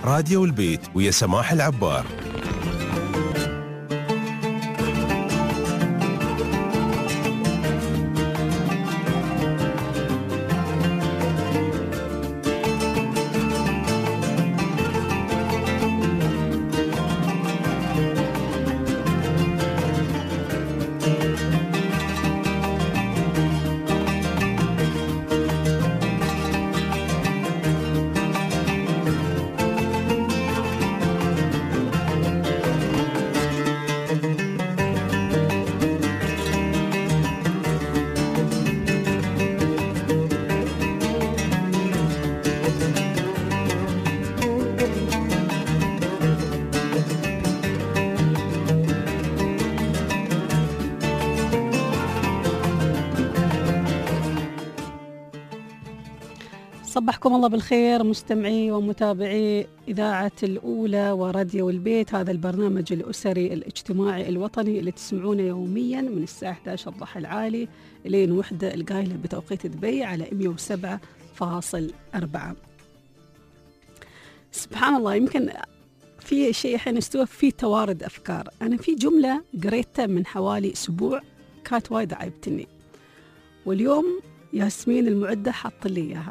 راديو البيت ويا سماح العبار. صبحكم الله بالخير مستمعي ومتابعي إذاعة الأولى وراديو البيت. هذا البرنامج الأسري الاجتماعي الوطني اللي تسمعونه يوميا من الساعة 11 الضحى العالي لين وحدة القايلة بتوقيت دبي على 107.4. سبحان الله، يمكن في شيء حين استوى في توارد أفكار. أنا في جملة قريتها من حوالي أسبوع كانت وايد عيبتني، واليوم ياسمين المعدة حط لي إياها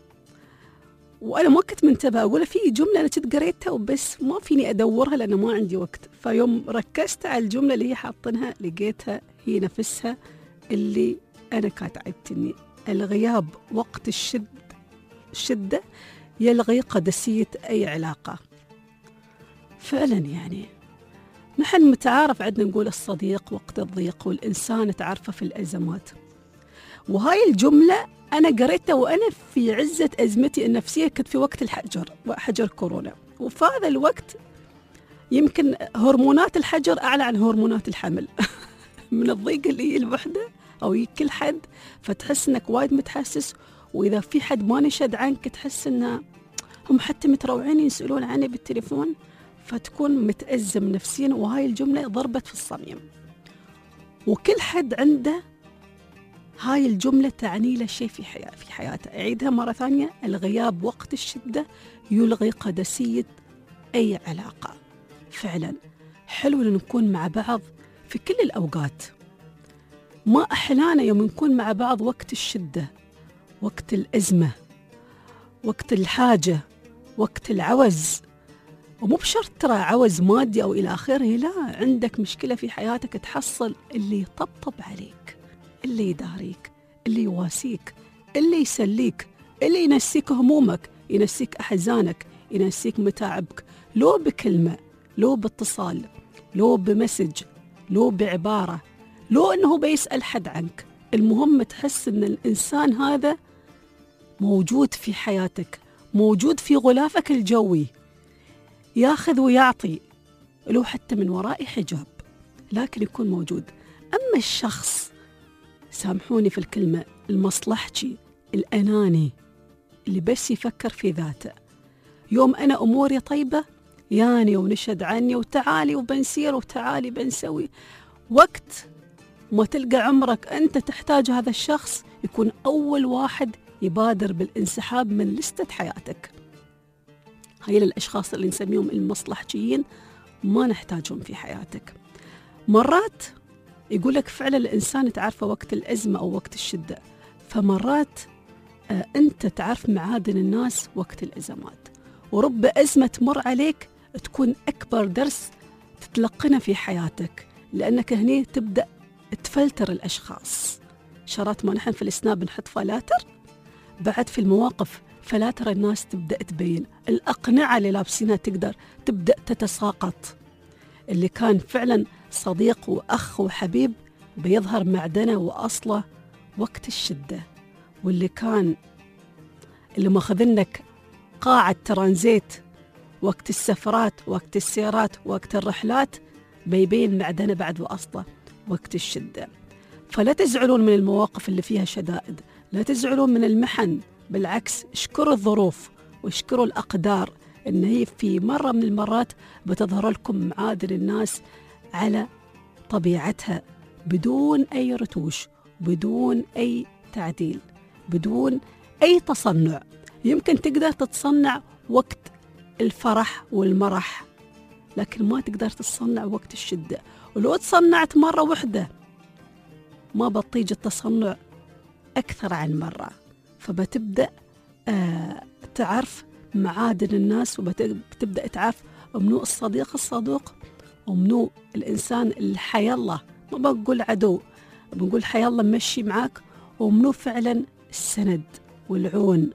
وأنا ما كنت منتبهة. أقول في جملة أنا كنت قريتها وبس ما فيني أدورها لأنه ما عندي وقت. فيوم ركزت على الجملة اللي هي حاطنها لقيتها هي نفسها اللي أنا كانت عيبتني. الغياب وقت الشدة يلغي قدسية أي علاقة. فعلا يعني نحن متعارف عندنا نقول الصديق وقت الضيق والإنسان تعرفه في الأزمات. وهاي الجملة أنا قريتها وأنا في عزة أزمتي النفسية، كنت في وقت حجر كورونا. وفي هذا الوقت يمكن هرمونات الحجر أعلى عن هرمونات الحمل من الضيق اللي هي الوحدة أو كل حد، فتحس أنك وايد متحسس. وإذا في حد ما نشد عنك تحس أنه هم حتى متروعين يسألون عني بالتليفون، فتكون متأزم نفسيا. وهاي الجملة ضربت في الصميم، وكل حد عنده هاي الجملة تعني له شيء في حياته. أعيدها مرة ثانية: الغياب وقت الشدة يلغي قدسية أي علاقة. فعلا حلو أن نكون مع بعض في كل الأوقات. ما أحلانا يوم نكون مع بعض وقت الشدة، وقت الأزمة، وقت الحاجة، وقت العوز. ومو بشرط ترى عوز مادي أو إلى آخره، لا، عندك مشكلة في حياتك تحصل اللي يطبطب عليك، اللي يداريك، اللي يواسيك، اللي يسليك، اللي ينسيك همومك، ينسيك أحزانك، ينسيك متاعبك، لو بكلمة، لو باتصال، لو بمسج، لو بعبارة، لو أنه بيسأل حد عنك. المهم تحس أن الإنسان هذا موجود في حياتك، موجود في غلافك الجوي، ياخذ ويعطي، لو حتى من وراء حجاب، لكن يكون موجود. أما الشخص، سامحوني في الكلمة، المصلحجي الأناني اللي بس يفكر في ذاته، يوم أنا أموري طيبة ياني ونشد عني وتعالي وبنسير وتعالي بنسوي، وقت ما تلقى عمرك أنت تحتاج هذا الشخص يكون أول واحد يبادر بالانسحاب من لستة حياتك. هاي الأشخاص اللي نسميهم المصلحجيين ما نحتاجهم في حياتك. مرات يقولك فعلا الإنسان تعرفه وقت الأزمة أو وقت الشدة، فمرات أنت تعرف معادن الناس وقت الأزمات. ورب أزمة تمر عليك تكون أكبر درس تتلقنه في حياتك، لأنك هني تبدأ تفلتر الأشخاص. شرط ما نحن في الإسناب نحط فلاتر، بعد في المواقف فلاتر الناس تبدأ تبين. الأقنعة اللي لابسينها تبدأ تتساقط. اللي كان فعلا صديق وأخ وحبيب بيظهر معدنه وأصله وقت الشدة، واللي كان اللي ماخذنك قاعة ترانزيت وقت السفرات، وقت السيارات، وقت الرحلات، بيبين معدنه بعد وأصله وقت الشدة. فلا تزعلون من المواقف اللي فيها شدائد، لا تزعلون من المحن، بالعكس اشكروا الظروف واشكروا الأقدار إن هي في مرة من المرات بتظهر لكم معادن الناس على طبيعتها، بدون أي رتوش، بدون أي تعديل، بدون أي تصنع. يمكن تقدر تتصنع وقت الفرح والمرح، لكن ما تقدر تتصنع وقت الشدة. ولو تصنعت مرة واحدة ما بتطيج التصنع أكثر عن مرة، فبتبدأ تعرف معادن الناس، وبتبدأ تعرف منو الصديق الصدوق ومنو الإنسان اللي حي الله، ما بنقول عدو، بنقول حي الله مشي معاك، ومنو فعلا السند والعون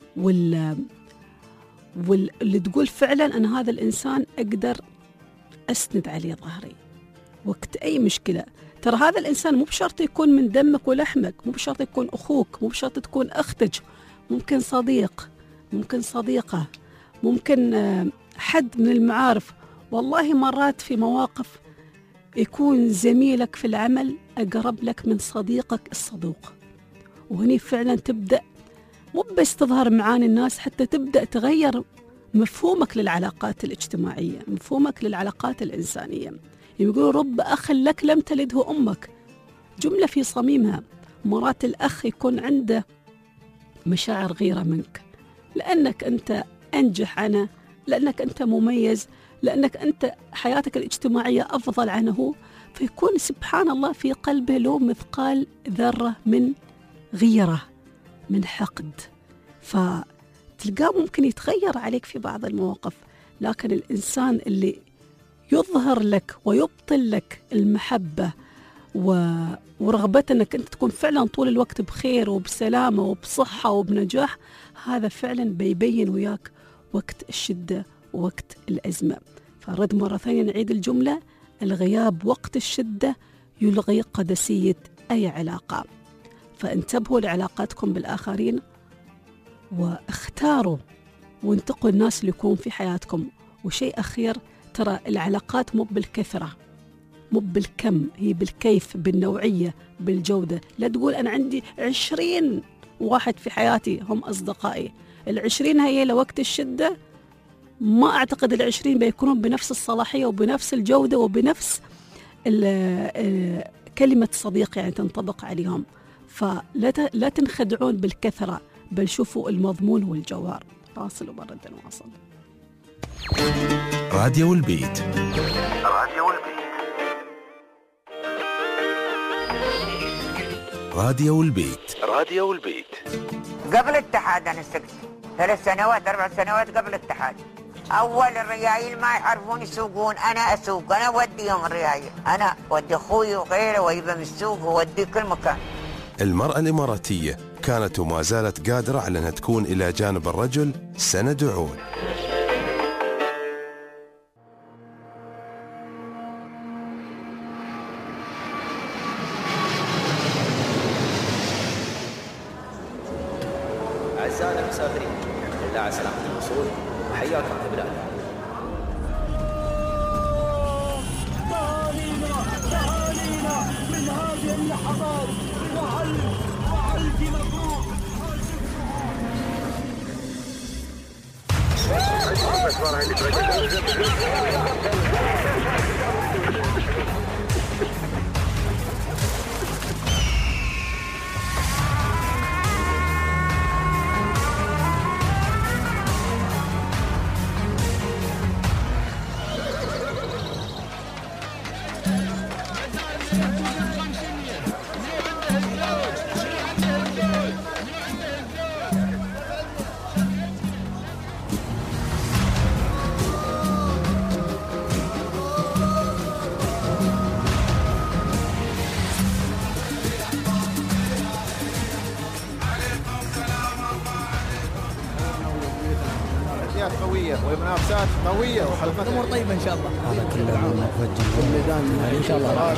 واللي تقول فعلا أنا هذا الإنسان أقدر أسند عليه ظهري وقت أي مشكلة. ترى هذا الإنسان مو بشرط يكون من دمك ولحمك، مو بشرط يكون أخوك، مو بشرط تكون أختك، ممكن صديق، ممكن صديقة، ممكن حد من المعارف. والله مرات في مواقف يكون زميلك في العمل أقرب لك من صديقك الصدوق، وهني فعلا تبدأ مو بس تظهر معاني الناس، حتى تبدأ تغير مفهومك للعلاقات الاجتماعية، مفهومك للعلاقات الإنسانية. يقولوا رب أخ لك لم تلده أمك، جملة في صميمها. مرات الأخ يكون عنده مشاعر غيرة منك، لأنك أنت أنجح عنه، لأنك أنت مميز، لأنك أنت حياتك الاجتماعية أفضل عنه، فيكون سبحان الله في قلبه له مثقال ذرة من غيرة، من حقد، فتلقاه ممكن يتغير عليك في بعض المواقف. لكن الإنسان اللي يظهر لك ويبطل لك المحبة ورغبة أنك أنت تكون فعلا طول الوقت بخير وبسلامة وبصحة وبنجاح، هذا فعلا بيبين وياك وقت الشدة ووقت الأزمة. فرد مرة ثانية نعيد الجملة: الغياب وقت الشدة يلغي قدسية أي علاقة. فانتبهوا لعلاقاتكم بالآخرين، واختاروا وانتقوا الناس اللي يكون في حياتكم. وشيء أخير، ترى العلاقات مو بالكثرة، مو بالكم، هي بالكيف، بالنوعية، بالجودة. لا تقول أنا عندي 20 واحد في حياتي هم أصدقائي، 20 هي لوقت الشدة ما أعتقد 20 بيكونون بنفس الصلاحية وبنفس الجودة وبنفس كلمة صديق يعني تنطبق عليهم. فلا تنخدعون بالكثرة، بل شوفوا المضمون والجوهر. فاصل وبرد نواصل. راديو البيت. راديو البيت. قبل الاتحاد أنا سكت 3 سنوات 4 سنوات قبل الاتحاد. أول الريايل ما يعرفون يسوقون، أنا أسوق، أنا أوديهم الريايل، أنا أودي أخوي وغيره ويبقى من السوق وأودي كل مكان. المرأة الإماراتية كانت وما زالت قادرة على أنها تكون إلى جانب الرجل سند وعون. أعزائنا المسافرين، لله على سلامة الوصول وحياكم في بلادنا. تهانينا من هذه اللحظات وألف مبروك. قوية والمنافسات قوية وحلقات الأمور طيبة إن شاء الله. هذا كل العام نتوجه الميدان إن شاء الله.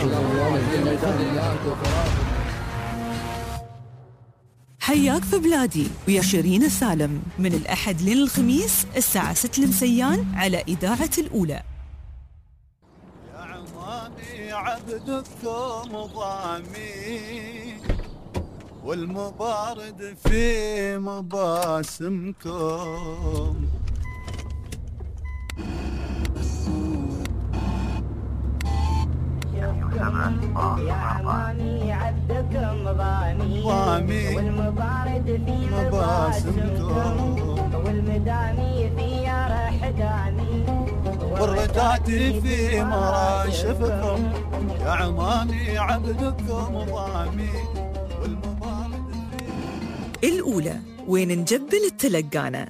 حياك في بلادي ويا شيرين سالم من الأحد للخميس الساعة 6 المسيان على إذاعة الأولى. يا عمامي عبدكم ضامي والمبارد في مباسمكم. يا عمامي عبدكم ضامي والمبارد في مباسمكم والمدامي في رحد والرتاتي في مراشفكم يا عمامي عبدكم ضامي والمضامن الأولى وين نجبل التلقانة.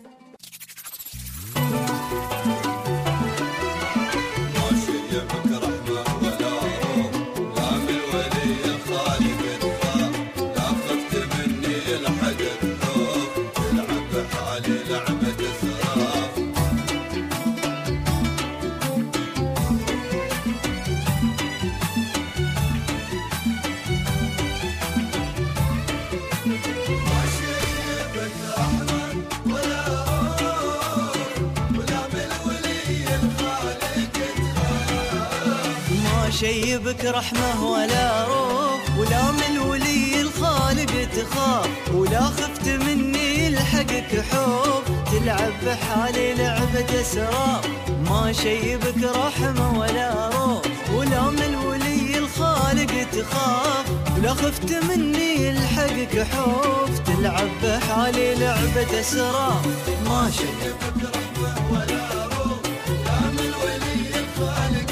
شيبك رحمة ولا روف ولا من ولي الخالق تخاف ولا خفت مني الحقك حب تلعب بحالي لعبة اسراف. ما شيبك رحمة ولا روف ولا من ولي الخالق تخاف ولا خفت مني الحقك حب تلعب بحالي لعبة اسراف. ما شيبك رحمة ولا روف ولا من ولي الخالق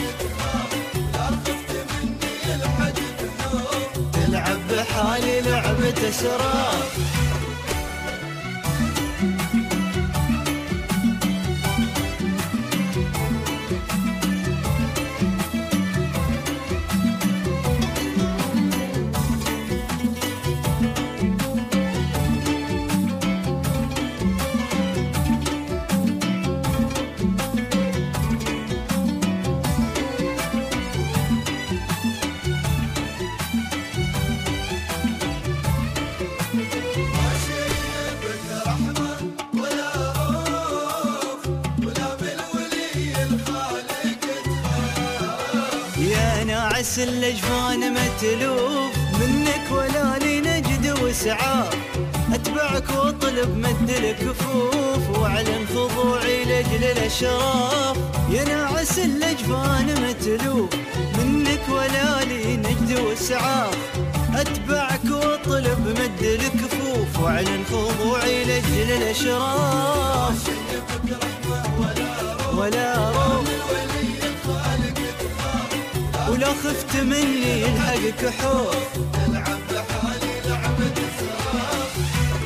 تلعب بحالي لعبة اسراف. ناعس الأجفان متلوف منك ولا لي نجد وسعاف أتبعك واطلب مد الكفوف وأعلن خضوعي لأجل الأشراف. يا ناعس الأجفان متلوف منك ولا لي نجد وسعاف أتبعك واطلب مد الكفوف وأعلن خضوعي لأجل الأشراف. ولا روح ولا خفت مني الحقك حوف تلعب بحالي لعبة اسراف.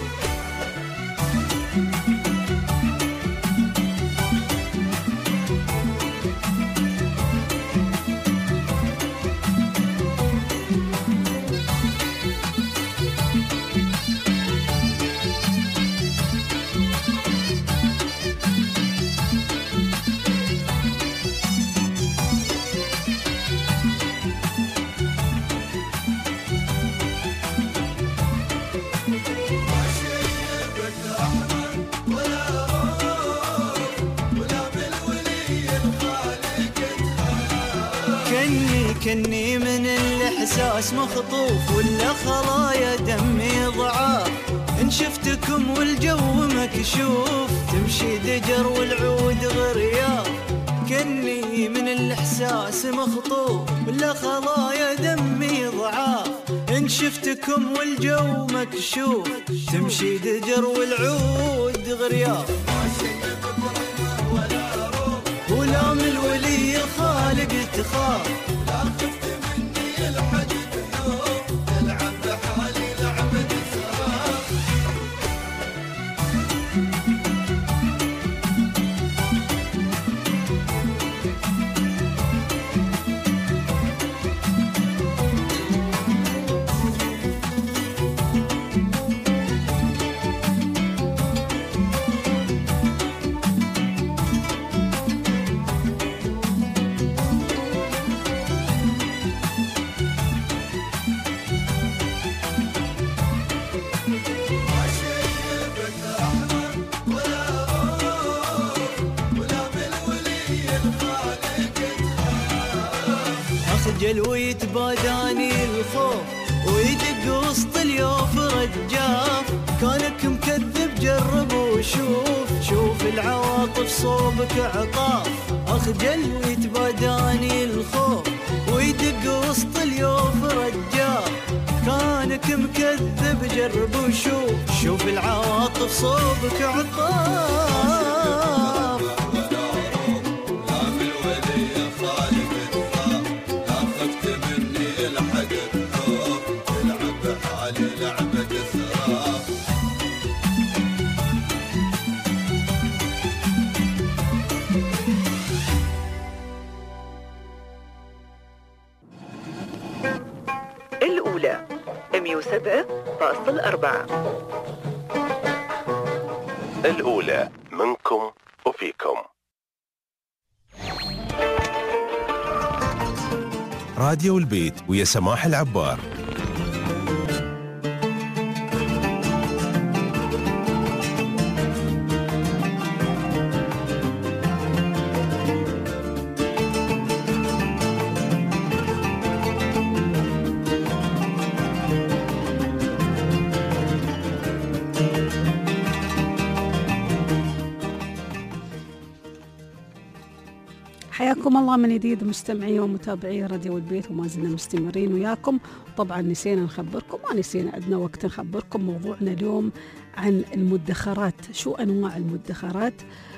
كني من الإحساس مخطوف ولا خلايا دمي ضعاف إن شفتكم والجو مكشوف تمشي دجر والعود غرياف. كني من الإحساس مخطوف ولا خلايا دمي ضعاف إن شفتكم والجو مكشوف تمشي دجر والعود غرياف. ولا من ولي الخالق تخاف أخجل ويتباداني الخوف ويدق وسط اليوف رجاف كانك مكذب جرب وشوف شوف العواطف صوبك عطاف. أخجل ويتباداني الخوف ويدق وسط اليوف رجاف كانك مكذب جرب وشوف شوف العواطف صوبك عطاف. 4. الأولى منكم وفيكم. راديو البيت ويا سماح العبار. حياكم الله من جديد مستمعي ومتابعي راديو البيت، وما زلنا مستمرين وياكم. طبعا نسينا نخبركم، ما نسينا، عندنا وقت نخبركم. موضوعنا اليوم عن المدخرات، شو أنواع المدخرات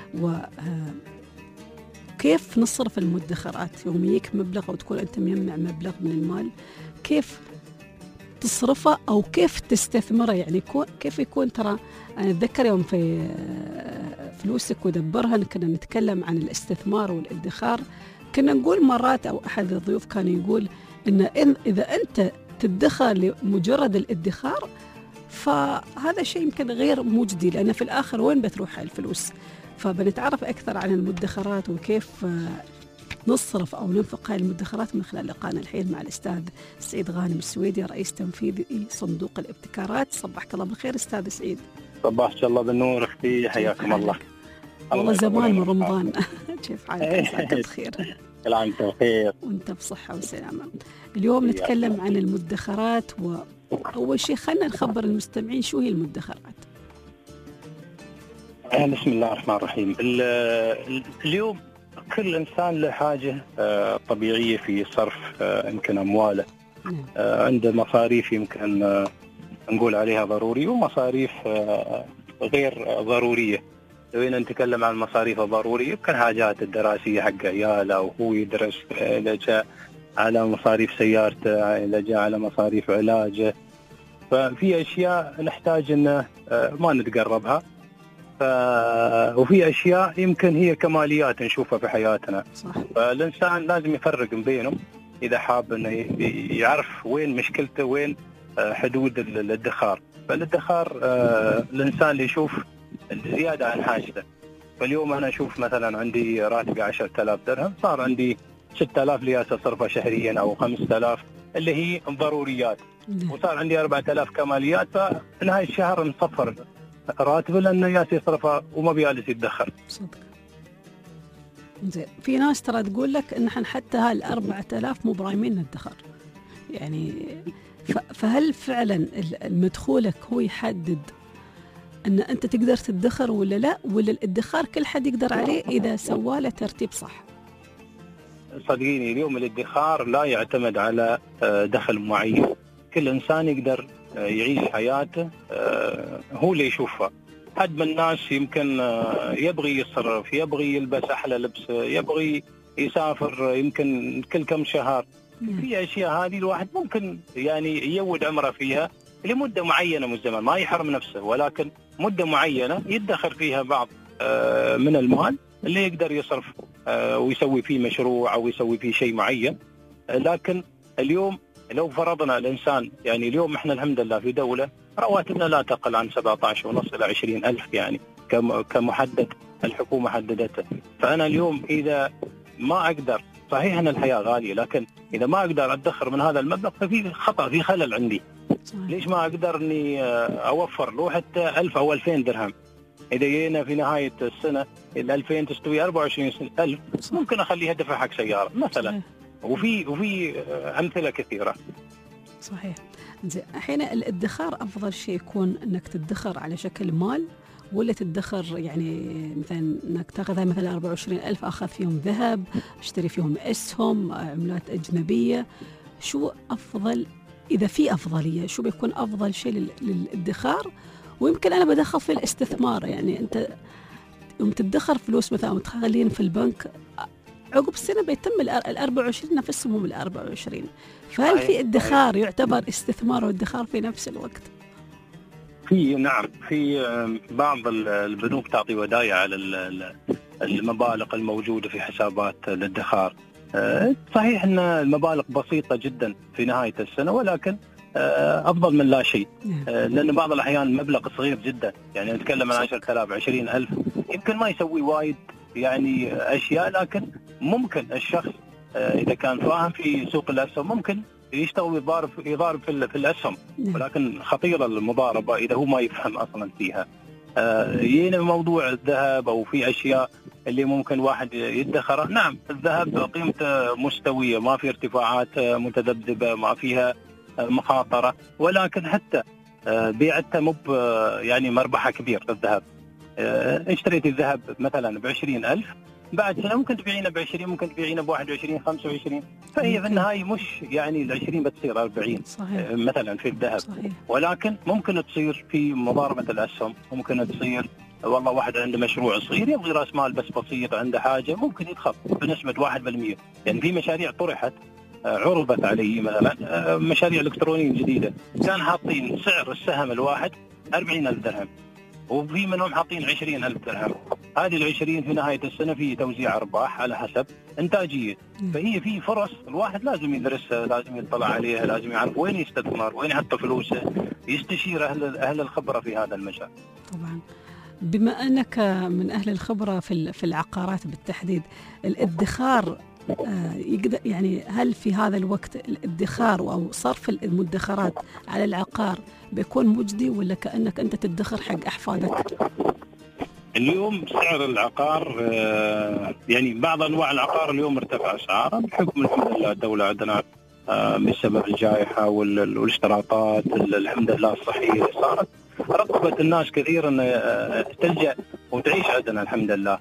وكيف نصرف المدخرات. يوم يجيك مبلغ أو تكون أنت مجمع مبلغ من المال، كيف تصرفه أو كيف تستثمره. يعني كيف يكون، ترى أنا أتذكر يوم في فلوسك ودبرها كنا نتكلم عن الاستثمار والادخار. كنا نقول مرات، أو أحد الضيوف كان يقول إن إذا أنت تدخر لمجرد الادخار فهذا شيء يمكن غير مجدي، لأن في الآخر وين بتروح الفلوس. فبنتعرف أكثر عن المدخرات وكيف نصرف أو ننفق هاي المدخرات من خلال لقاءنا الحين مع الأستاذ سعيد غانم السويدي، رئيس تنفيذي صندوق الابتكارات. صبحك الله بالخير أستاذ سعيد. صباحك الله بالنور أختي، حياكم الله. والله زمان من رمضان. كيف حالك؟ عساك بخير. كل عام وانت بخير وانت بصحة وسلامة. اليوم نتكلم عن المدخرات، وأول شيء خلنا نخبر المستمعين شو هي المدخرات. بسم الله الرحمن الرحيم. اليوم كل إنسان له حاجة طبيعية في صرف يمكن أمواله. عنده مصاريف يمكن نقول عليها ضروري، ومصاريف غير ضرورية. لو نتكلم عن المصاريف الضرورية، يمكن حاجات الدراسية حق عياله أو هو يدرس، إذا جاء على مصاريف سيارته، إذا جاء على مصاريف علاجه. ففي أشياء نحتاج إنه ما نتقربها، وفي أشياء يمكن هي كماليات نشوفها في حياتنا. صح. فالإنسان لازم يفرق بينهم إذا حاب إنه يعرف وين مشكلته، وين حدود الادخار. فالادخار الإنسان اللي يشوف زيادة عن حاجته. فاليوم أنا أشوف مثلا عندي راتبي 10,000 درهم، صار عندي 6,000 لي أصرفها شهريا أو 5,000 اللي هي ضروريات، وصار عندي 4,000 كماليات. فنهاية الشهر نصفر راتبه لأنه ياس يصرفها وما بيالس يتدخر. صدق. زين، في ناس ترى تقول لك إن حتى هال4,000 مو برايمين ندخر. يعني فهل فعلا المدخولك هو يحدد أن أنت تقدر تدخر ولا لا، ولا الادخار كل حد يقدر عليه إذا سوى له ترتيب صح؟ صدقيني اليوم الادخار لا يعتمد على دخل معين. كل إنسان يقدر يعيش حياته هو اللي يشوفها. حد من الناس يمكن يبغي يصرف، يبغي يلبس أحلى لبس، يبغي يسافر يمكن كل كم شهر. في أشياء هذه الواحد ممكن يعني يود عمره فيها لمدة معينة من الزمن، ما يحرم نفسه، ولكن مدة معينة يدخر فيها بعض من المال اللي يقدر يصرف ويسوي فيه مشروع أو يسوي فيه شيء معين. لكن اليوم لو فرضنا الإنسان، يعني اليوم إحنا الحمد لله في دولة رواتبنا لا تقل عن 17,500 إلى 20,000 يعني كمحدد الحكومة حددته. فأنا اليوم إذا ما أقدر، صحيح أن الحياة غالية، لكن إذا ما أقدر أدخر من هذا المبلغ ففي خطأ، في خلل عندي. ليش ما أقدر أني أوفر له حتى 1,000 أو 2,000 درهم؟ إذا جينا في نهاية السنة 2000 تستوي 24,000، ممكن أخليها دفع حق سيارة مثلا. وفي أمثلة كثيرة. صحيح. زين، الحين الادخار أفضل شيء يكون أنك تدخر على شكل مال، ولا تدخر يعني مثلا أنك تأخذها مثلا 24,000 أخذ فيهم ذهب، اشتري فيهم أسهم، عملات أجنبية؟ شو أفضل؟ إذا في أفضلية شو بيكون أفضل شيء للادخار؟ ويمكن أنا بدخل في الاستثمار. يعني أنت يوم تدخر فلوس مثلا وتخلين في البنك، عقب السنة بيتم 24 نفسهم هم 24. فهل في ادخار يعتبر استثمار وادخار في نفس الوقت؟ نعم، في بعض البنوك تعطي ودائع على المبالغ الموجودة في حسابات الادخار. صحيح أن المبالغ بسيطة جدا في نهاية السنة، ولكن افضل من لا شيء. لان بعض الاحيان مبلغ صغير جدا، يعني نتكلم عن 10,000 20,000 يمكن ما يسوي وايد يعني اشياء، لكن ممكن الشخص اذا كان فاهم في سوق الاسهم ممكن يشتغل يضارب في الاسهم، ولكن خطيره المضاربه اذا هو ما يفهم اصلا فيها. يجينا موضوع الذهب او في اشياء اللي ممكن واحد يدخرها. نعم الذهب قيمته مستويه، ما في ارتفاعات متذبذبه، ما فيها مخاطره، ولكن حتى بيعته مو يعني مربحه كبير. الذهب اشتريت الذهب مثلا ب20,000، بعد سنه ممكن تبيعينه ب20، ممكن تبيعينه ب21 25، فهي في النهايه مش يعني ال20 بتصير 40 صحيح. مثلا في الذهب. صحيح. ولكن ممكن تصير في مضاربه الاسهم، ممكن تصير والله واحد عنده مشروع صغير يبغي راس مال بس بسيط، عنده حاجه ممكن يدخل بنسبه 1%. يعني في مشاريع طرحت عرضت علي مثلا مشاريع الكترونيه جديده، كان حاطين سعر السهم الواحد 40,000 درهم، وفي منهم حاطين 20,000 درهم. هذه ال20 في نهايه السنه في توزيع ارباح على حسب انتاجيه. فهي في فرص الواحد لازم يدرسها، لازم يطلع عليها، لازم يعرف وين يستثمر، وين يحط فلوسه، يستشير اهل الخبره في هذا المجال. طبعا بما انك من اهل الخبره في العقارات بالتحديد، الادخار يقدر يعني هل في هذا الوقت الادخار او صرف المدخرات على العقار بيكون مجدي، ولا كأنك أنت تدخر حق أحفادك؟ اليوم سعر العقار يعني بعض أنواع العقار اليوم ارتفع أسعاره بحكم الحمد لله الدولة عندنا بسبب الجائحة والاشتراطات الحمد لله الصحية صارت رغبت الناس كثير أن تلجأ وتعيش عندنا الحمد لله.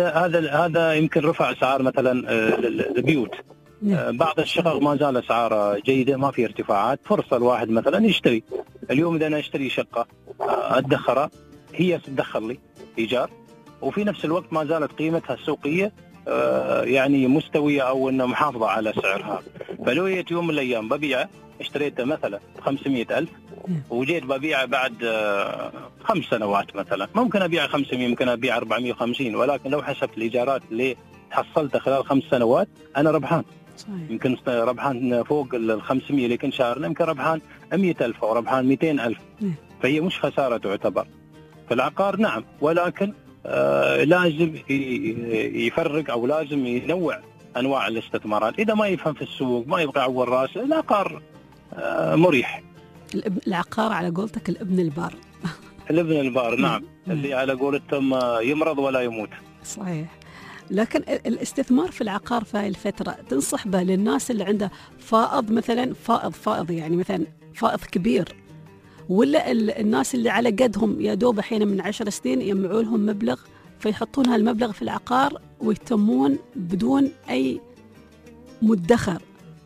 هذا يمكن رفع أسعار مثلا البيوت. بعض الشقق ما زال أسعارها جيدة، ما في ارتفاعات، فرصة الواحد مثلا يشتري. اليوم إذا أنا أشتري شقة أدخرها هي تدخل لي إيجار، وفي نفس الوقت ما زالت قيمتها السوقية يعني مستوية أو إنه محافظة على سعرها. فلو جيت يوم من الأيام ببيعه اشتريته مثلا 500,000 وجيت ببيعه بعد 5 سنوات مثلا، ممكن أبيع 500، ممكن أبيع 450، ولكن لو حسبت الإيجارات اللي حصلتها خلال 5 سنوات أنا ربحان. صحيح. يمكن ربحان فوق ال 500 اللي كنت شارنا، يمكن ربحان 100,000 أو ربحان 200,000. فهي مش خسارة تعتبر في العقار. نعم، ولكن لازم يفرق أو لازم ينوع أنواع الاستثمارات. إذا ما يفهم في السوق ما يبغى يعور راسه، العقار مريح. العقار على قولتك الابن البار. الابن البار نعم، اللي على قولتهم يمرض ولا يموت. صحيح. لكن الاستثمار في العقار في هاي الفترة تنصح به للناس اللي عنده فائض مثلا، فائض يعني مثلا فائض كبير، ولا الناس اللي على قدهم يا دوب حين من 10 سنين يجمعوا لهم مبلغ فيحطون هالمبلغ في العقار ويتمون بدون أي مدخر؟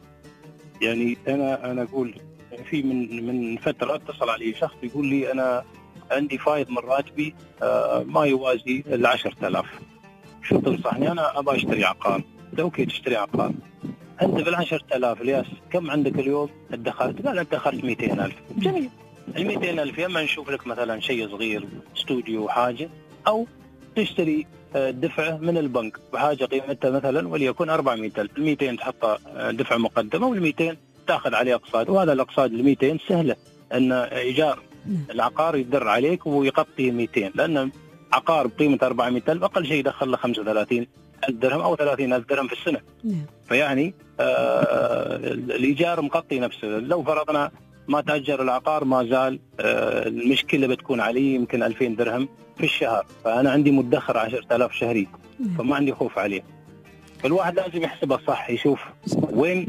يعني أنا أقول في من فترة اتصل علي شخص يقول لي أنا عندي فايض من راتبي ما يوازي 10,000، شو تنصحني؟ أنا أبغى أشتري عقار. أوكي تشتري عقار، أنت بال10,000 الياس كم عندك اليوم ادخرت؟ قال ادخرت 200,000. جميل، 200,000 يا اما نشوف لك مثلا شيء صغير استوديو حاجة، أو تشتري دفعة من البنك بحاجة قيمتها مثلا وليكن 400,000. 200 تحطها دفعة مقدمة، وال200 تأخذ عليه أقساط، وهذا الأقساط 200 سهلة أن إيجار العقار يدر عليك ويغطي 200، لأن عقار بقيمة 400,000 أقل شيء يدخل له 35,000 درهم أو 30,000 درهم في السنة. فيعني الإيجار مغطي نفسه. لو فرضنا ما تأجر العقار ما زال المشكلة بتكون عليه يمكن 2000 درهم في الشهر، فأنا عندي مدخر 10,000 شهري، فما عندي خوف عليه. فالواحد لازم يحسبه صح، يشوف وين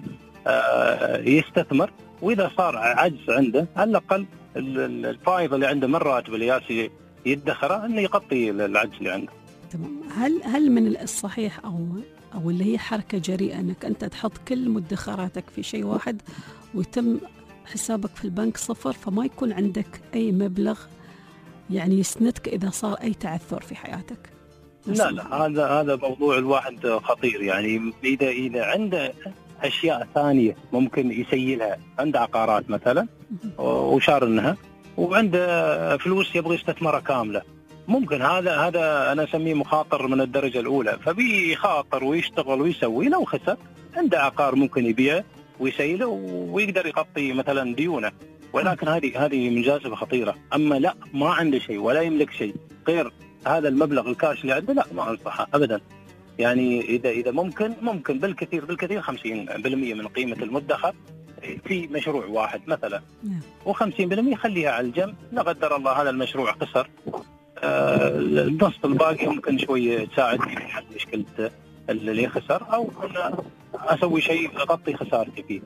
يستثمر، وإذا صار عجز عنده على الأقل الفائض اللي عنده من راتب اللي يدخره انه يغطي العجز اللي عنده. تمام. هل من الصحيح او اللي هي حركه جريئه انك انت تحط كل مدخراتك في شيء واحد ويتم حسابك في البنك صفر، فما يكون عندك اي مبلغ يعني يسندك اذا صار اي تعثر في حياتك؟ لا هذا موضوع الواحد خطير. يعني اذا عنده اشياء ثانيه ممكن يسيلها، عنده عقارات مثلا وشارنها وعنده فلوس يبغى يستثمرها كامله، ممكن هذا انا اسميه مخاطر من الدرجه الاولى. فبيخاطر ويشتغل ويسوي، لو خسر عنده عقار ممكن يبيعه ويسيله ويقدر يغطي مثلا ديونه. ولكن هذه مجازفه خطيره. اما لا ما عنده شيء ولا يملك شيء غير هذا المبلغ الكاش اللي عنده، لا ما انصحه ابدا. يعني اذا ممكن بالكثير 50% من قيمه المدخر في مشروع واحد مثلا، و50% خليها على الجنب. لا قدر الله هذا المشروع خسر، النص الباقي ممكن شويه تساعدني في حل مشكله اللي خسر، او اسوي شيء اغطي خسارتي فيه.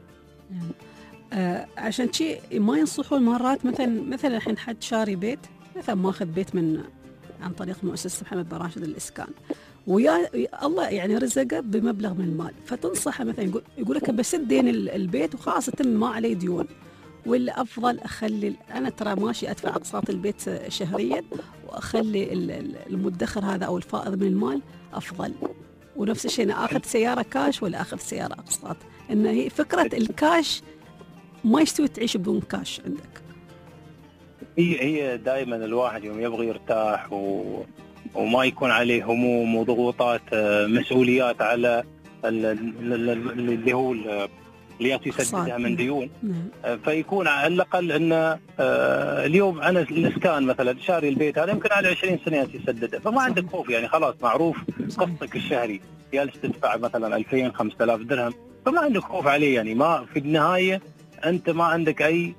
عشان شيء ما ينصحون مرات مثلا الحين حد شاري بيت، مثلا ماخذ بيت عن طريق مؤسسة محمد بن راشد للإسكان، ويا الله يعني رزقه بمبلغ من المال، فتنصحه مثلا يقول لك بسد دين البيت وخلاص تم ما عليه ديون، ولا أفضل أخلي أنا ترى ماشي أدفع أقساط البيت شهريا وأخلي المدخر هذا أو الفائض من المال أفضل. ونفس الشيء أنا أخذ سيارة كاش ولا أخذ سيارة أقساط، إن هي فكرة الكاش ما يستوي تعيش بدون كاش عندك. هي دائما الواحد يوم يبغى يرتاح وما يكون عليه هموم وضغوطات مسؤوليات على اللي هو اللي يسددها من ديون، فيكون على الأقل أن اليوم أنا الإسكان مثلا شاري البيت هذا يمكن على 20 سنة يسدده، فما عندك خوف. يعني خلاص معروف قسطك الشهري جالس تدفع مثلا 2000-5000 درهم، فما عندك خوف عليه. يعني ما في النهاية أنت ما عندك أي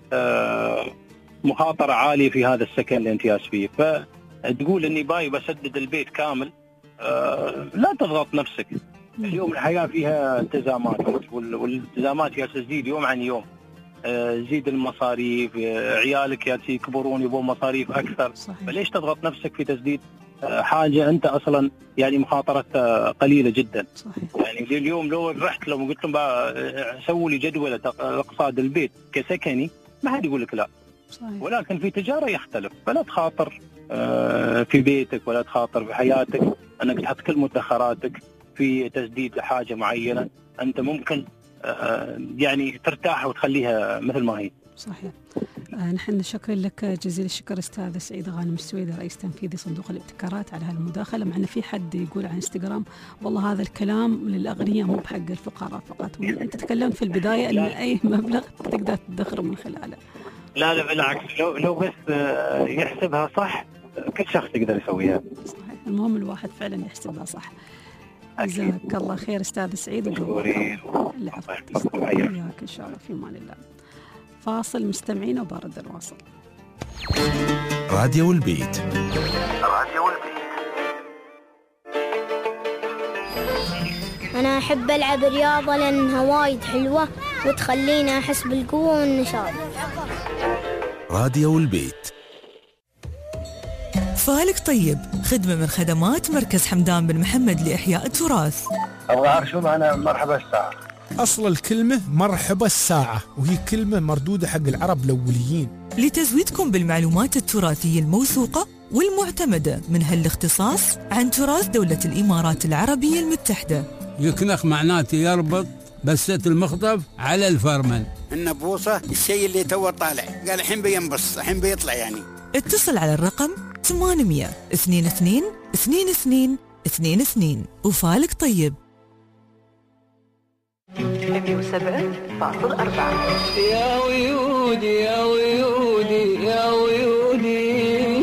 مخاطرة عالية في هذا السكن اللي أنت ياس فيه. فتقول إني باي بسدد البيت كامل، لا تضغط نفسك. اليوم الحياة فيها التزامات، والالتزامات تزيد يوم عن يوم. زيد المصاريف، عيالك يكبرون يبون مصاريف أكثر. صحيح. فليش تضغط نفسك في تسديد حاجة أنت أصلا يعني مخاطرة قليلة جدا. صحيح. يعني اليوم لو رحت لو قلت لهم سووا لي جدولة اقتصاد البيت كسكني، ما حد يقول لك لا. صحيح. ولكن في تجارة يختلف، فلا تخاطر في بيتك ولا تخاطر في حياتك أنك تحط كل مدخراتك في تسديد لحاجة معينة. أنت ممكن يعني ترتاح وتخليها مثل ما هي. صحيح. نحن شكرا لك جزيل الشكر أستاذ سعيد غانم السويدي رئيس تنفيذي صندوق الابتكارات على هالمداخلة. معنا في حد يقول على انستغرام والله هذا الكلام للأغنياء مو بحق الفقراء فقط، أنت تكلمت في البداية أن أي مبلغ تقدر تدخره من خلاله. لا بالعكس، لو بس يحسبها صح كل شخص يقدر يسويها. صحيح، المهم الواحد فعلا يحسبها صح. جزاك الله خير أستاذ سعيد. العفو، إن شاء الله في امان الله. فاصل مستمعينا وبارد الواصل. راديو البيت. أنا أحب ألعب رياضة لأنها وايد حلوة وتخليني أحس بالقوة والنشاط. راديو البيت. فالك طيب، خدمة من خدمات مركز حمدان بن محمد لإحياء التراث. أبغى أعرف شو معنى مرحبا الساعة. أصل الكلمة مرحبا الساعة، وهي كلمة مردودة حق العرب الأوليين. لتزويدكم بالمعلومات التراثية الموثوقة والمعتمدة من هالاختصاص عن تراث دولة الإمارات العربية المتحدة. يكنخ معناته يربط بسة المخطف على الفرمل. النبوصة الشيء اللي تو طالع، قال الحين بينبص الحين بيطلع يعني. اتصل على الرقم 800-22-22-22 وفالك طيب. 107.4. يا ويودي يا ويودي يا ويودي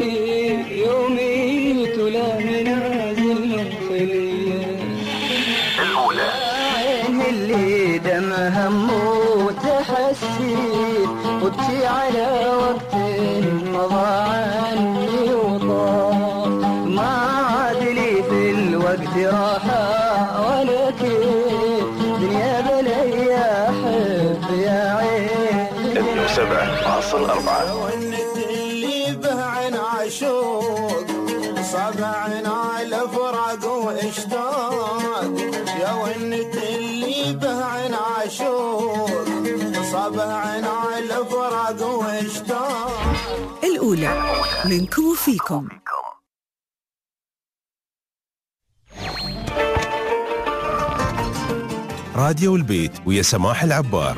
يومي تلا منازل خلية الأولى. عين اللي دمها موت حسي وابكي على وقت مضى عني وطار، ما عاد لي في الوقت راحة ولا كيف دنيا بلي أحب يا عين. 107.4. اللي به عين عشوق صعب عنا الفراق واشتاق، يا ونت اللي به عين عشوق صعب عنا الفراق واشتاق. الأولى منكم وفيكم. راديو البيت ويا سماح العبار.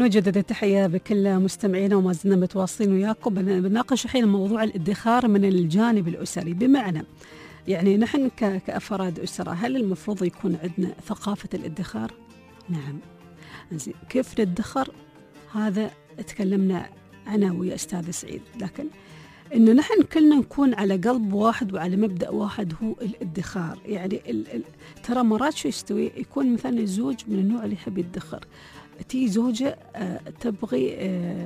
ونجدد التحية بكل مستمعينا وما زلنا متواصلين وياكم. بنناقش الحين موضوع الادخار من الجانب الأسري، بمعنى يعني نحن كأفراد أسرة هل المفروض يكون عندنا ثقافة الادخار؟ نعم. كيف ندخر؟ هذا تكلمنا أنا ويا أستاذ سعيد، لكن إنه نحن كلنا نكون على قلب واحد وعلى مبدأ واحد هو الادخار. يعني ترى مرات شو يستوي، يكون مثلا الزوج من النوع اللي يحب يدخر، تي زوجة تبغي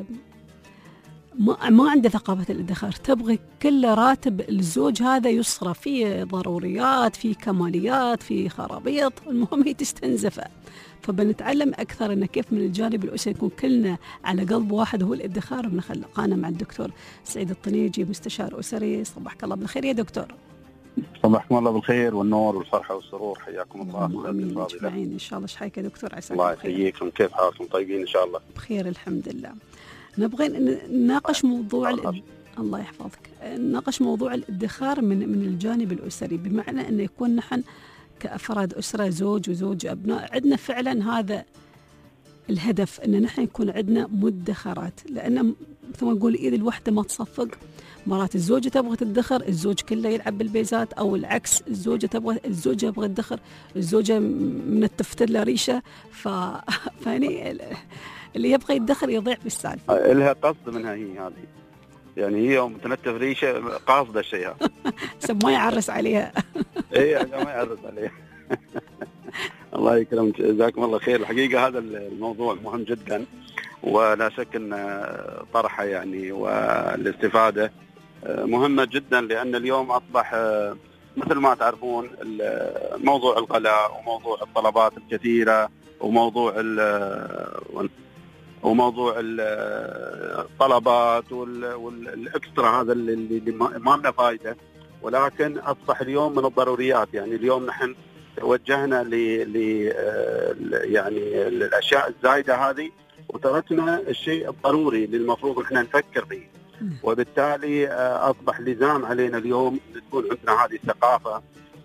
ما عنده ثقافة الادخار، تبغي كل راتب الزوج هذا يصرف في ضروريات، في كماليات، في خرابيط، المهم هي تستنزفه. فبنتعلم أكثر إن كيف من الجانب الأسري يكون كلنا على قلب واحد هو الادخار. بنخلقنا مع الدكتور سعيد الطنيجي، مستشار أسري. صباحك الله بالخير يا دكتور. صباحكم الله بالخير والنور والفرحة والسرور، حياكم الله. آمين أجمعين إن شاء الله. شحيك يا دكتور؟ عساك الله يحييكم، كيف حالكم؟ طيبين إن شاء الله؟ بخير الحمد لله. نبغى نناقش موضوع الله يحفظك، نناقش موضوع الادخار من الجانب الأسري، بمعنى أنه يكون نحن كأفراد أسرة، زوج وزوج، أبناء، عندنا فعلا هذا الهدف أن نحن يكون عندنا مدخرات. لأن مثل ما نقول إيد الوحدة ما تصفق، مرات الزوجة تبغى تدخر، الزوج كله يلعب بالبيزات، أو العكس، الزوجة يبغى تدخر، الزوجة من التفتر له ريشة. فاني اللي يبغى يدخر يضيع في السالفة. لها قصد منها هي هذه، يعني هي يوم تنتف ريشة قاصدة الشيء هذا. ما يعرس عليها. ايه ما يعرس عليها. الله يكرمك، جزاكم الله خير. الحقيقة هذا الموضوع مهم جدا، ولا شك ان طرحه يعني والاستفادة مهمة جدا، لأن اليوم أصبح مثل ما تعرفون موضوع الغلاء وموضوع الطلبات الكثيرة وموضوع الطلبات والاكسترا هذا اللي ما له فائدة، ولكن أصبح اليوم من الضروريات. يعني اليوم نحن توجهنا يعني الأشياء الزايدة هذه وتركنا الشيء الضروري اللي المفروض احنا نفكر فيه، وبالتالي أصبح لزام علينا اليوم تكون عندنا هذه الثقافة،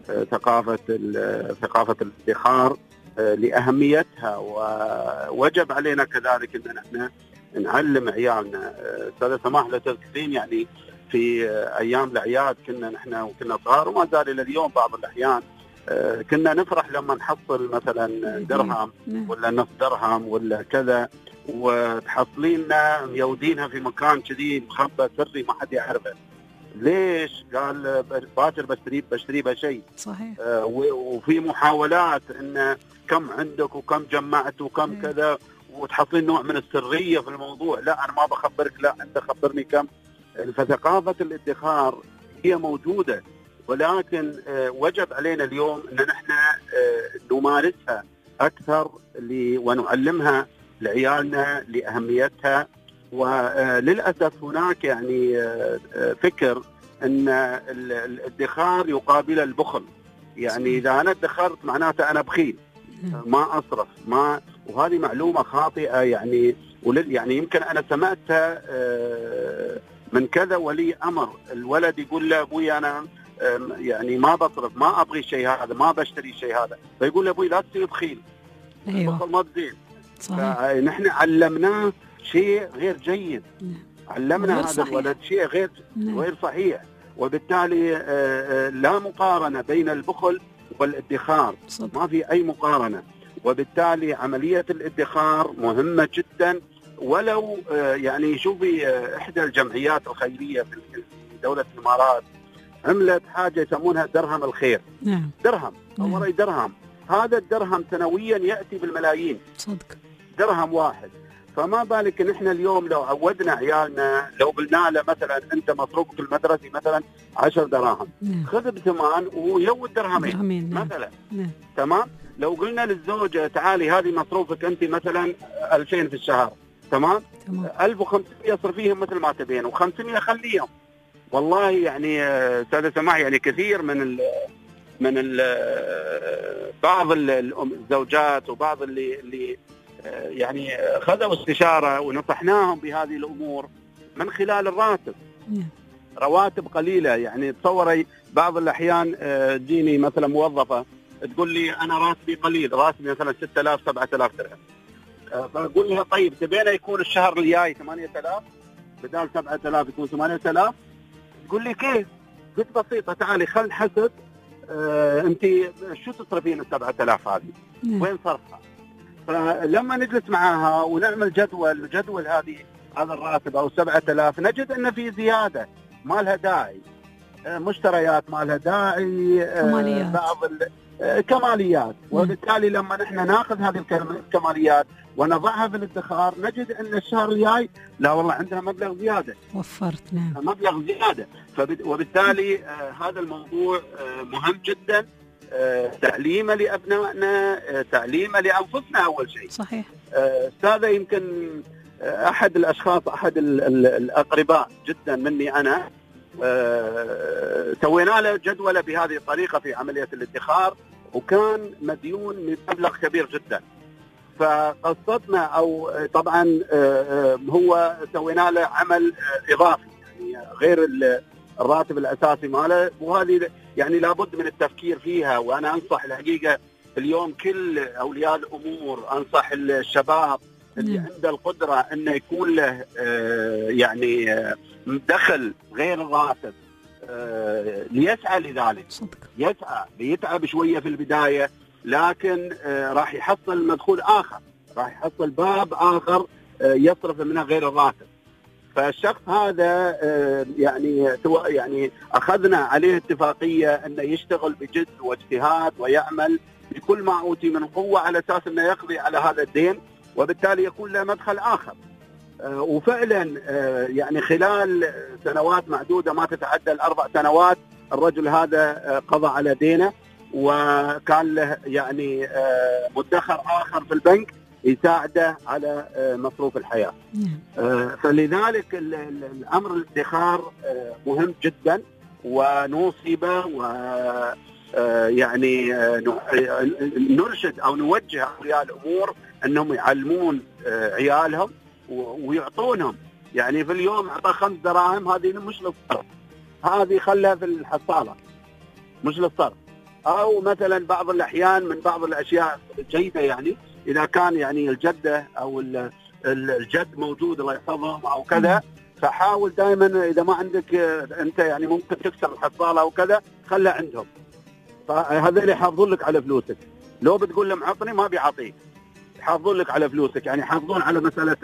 ثقافة الادخار لأهميتها، ووجب علينا كذلك أن احنا نعلم عيالنا. أستاذ سماح لو تذكرين يعني في أيام الأعياد كنا صغار وما زال إلى اليوم بعض الأحيان كنا نفرح لما نحصل مثلا درهم ولا نصف درهم ولا كذا، وتحصليننا ميودينها في مكان كذي مخبى سري ما حد يعرفه. ليش؟ قال باكر بشتري بشيء. صحيح. وفي محاولات ان كم عندك وكم جمعت وكم كذا، وتحصلين نوع من السرية في الموضوع. لا أنا ما بخبرك، لا أنت خبرني كم. فثقافة الادخار هي موجودة، ولكن وجب علينا اليوم أن نحن نمارسها أكثر ونعلمها لعيالنا لأهميتها. وللأسف هناك يعني فكر أن الادخار يقابل البخل، يعني إذا أنا ادخرت معناته أنا بخيل، ما أصرف، وهذه معلومة خاطئة. يعني يمكن أنا سمعتها من كذا ولي أمر، الولد يقول له أبوي أنا يعني ما بصرف، ما أبغي الشيء هذا، ما بشتري الشيء هذا، فيقول له أبوي لا تصير بخيل. أيوة. البخل ما بزين. نحن علمناه شيء غير جيد، علمنا هذا الولد شيء غير صحيح، وبالتالي لا مقارنة بين البخل والادخار، ما في أي مقارنة. وبالتالي عملية الادخار مهمة جدا. ولو يعني شوفي إحدى الجمعيات الخيرية في دولة الإمارات عملت حاجة يسمونها درهم الخير. نعم. درهم أو درهم، هذا الدرهم سنويا يأتي بالملايين، صدق، درهم واحد. فما بالك نحن اليوم لو عودنا عيالنا، لو قلنا له مثلا أنت مصروفك المدرسي مثلا 10 دراهم، خذ ب8 ويود درهمين مثلا. تمام. لو قلنا للزوجة تعالي هذه مصروفك أنت مثلا 2000 في الشهر، تمام. 1500 اصرفيهم مثل ما تبين، و500 خليهم. والله يعني أستاذ سماح يعني كثير من بعض الزوجات وبعض اللي يعني خذوا استشارة ونصحناهم بهذه الأمور من خلال الراتب. رواتب قليلة، يعني تصوري بعض الأحيان تجيني مثلا موظفة تقول لي أنا راتبي قليل، راتبي مثلا 6000 7000 درهم، فأقول لها طيب تبينا يكون الشهر الجاي 8000 بدال 7000 يكون 8000؟ تقول لي كيف؟ قلت بسيطة تعالي خل نحسب أنت شو تصرفين ال 7000 هذه؟ وين صرفها؟ فلما نجلس معها ونعمل جدول هذا الراتب أو 7000 نجد أن في زيادة ما لها داعي، مشتريات ما لها داعي، كماليات. بعض كماليات. وبالتالي لما نحن ناخذ هذه الكماليات ونضعها في الادخار نجد ان الشهر الجاي لا والله عندنا مبلغ زياده، وفرت نعم مبلغ زياده. وبالتالي هذا الموضوع مهم جدا، تعليمه لابنائنا، تعليمه لانفسنا اول شيء. صحيح. استاذه يمكن احد الاشخاص، احد الاقرباء جدا مني انا، سوينا له جدوله بهذه الطريقه في عمليه الادخار، وكان مديون بمبلغ كبير جدا. فقصتنا او طبعا هو سوينا له عمل اضافي يعني غير الراتب الاساسي ماله، وهذه يعني لابد من التفكير فيها. وانا انصح الحقيقه اليوم كل اولياء الامور، انصح الشباب اللي عنده القدره انه يكون له يعني دخل غير الراتب ليسعى لذلك. يسعى، بيتعب شويه في البدايه لكن راح يحصل مدخول اخر، راح يحصل باب اخر يصرف منه غير الراتب. فالشخص هذا يعني اخذنا عليه اتفاقيه انه يشتغل بجد واجتهاد ويعمل بكل ما اوتي من قوه على اساس انه يقضي على هذا الدين، وبالتالي يكون له مدخل اخر. وفعلا يعني خلال سنوات معدوده ما تتعدى ال4 سنوات الرجل هذا قضى على دينه، وكان له يعني مدخر آخر في البنك يساعده على مصروف الحياة. فلذلك الأمر الادخار مهم جدا، ونوصي به ويعني نرشد أو نوجه أولياء الأمور أنهم يعلمون عيالهم ويعطونهم. يعني في اليوم أعطى 5 دراهم، هذه مش للصرف، هذه خلها في الحصالة مش للصرف. أو مثلا بعض الأحيان من بعض الأشياء الجيدة، يعني إذا كان يعني الجدة أو الجد موجود الله يحفظهم أو كذا، فحاول دائما إذا ما عندك أنت يعني ممكن تكسر الحصالة أو كذا خلها عندهم، فهذول يحافظون لك على فلوسك. لو بتقول لهم عطني ما بيعطيك، يحافظون لك على فلوسك، يعني يحافظون على مسألة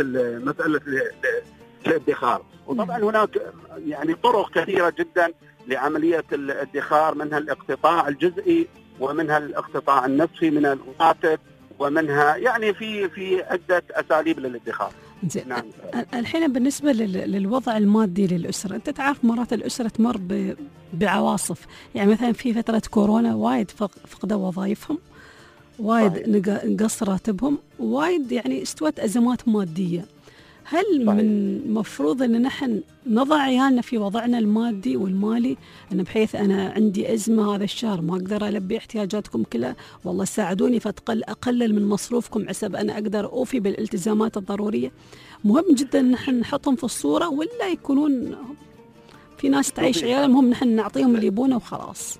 الادخار. وطبعا هناك يعني طرق كثيرة جدا لعملية الادخار، منها الاقتطاع الجزئي ومنها الاقتطاع النصفي من الراتب، ومنها يعني في عدة أساليب للادخار. نعم. الحين بالنسبة للوضع المادي للأسرة، أنت تعرف مرات الأسرة تمر بعواصف، يعني مثلا في فترة كورونا وايد فقدوا وظائفهم، وايد نقص راتبهم، وايد يعني استوت أزمات مادية. هل من مفروض أن نحن نضع عيالنا في وضعنا المادي والمالي، أن بحيث أنا عندي أزمة هذا الشهر ما أقدر ألبي احتياجاتكم كلها، والله ساعدوني أقلل من مصروفكم حسب أنا أقدر أوفي بالالتزامات الضرورية؟ مهم جدا أن نحن نحطهم في الصورة، ولا يكونون في ناس تعيش عيالهم هم نحن نعطيهم اللي يبونه وخلاص؟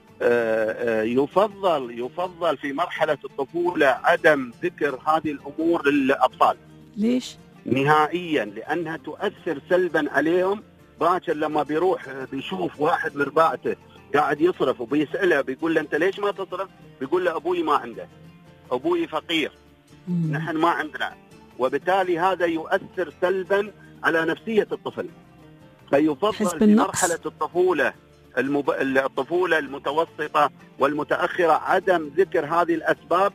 يفضل في مرحلة الطفولة عدم ذكر هذه الأمور للأطفال. ليش؟ نهائيا، لأنها تؤثر سلبا عليهم. باكر لما بيشوف واحد من رباعته قاعد يصرف وبيسأله بيقول له أنت ليش ما تصرف؟ بيقول له أبوي ما عنده، أبوي فقير، نحن ما عندنا. وبالتالي هذا يؤثر سلبا على نفسية الطفل. فيفضل في مرحلة الطفولة الطفولة المتوسطة والمتأخرة عدم ذكر هذه الأسباب،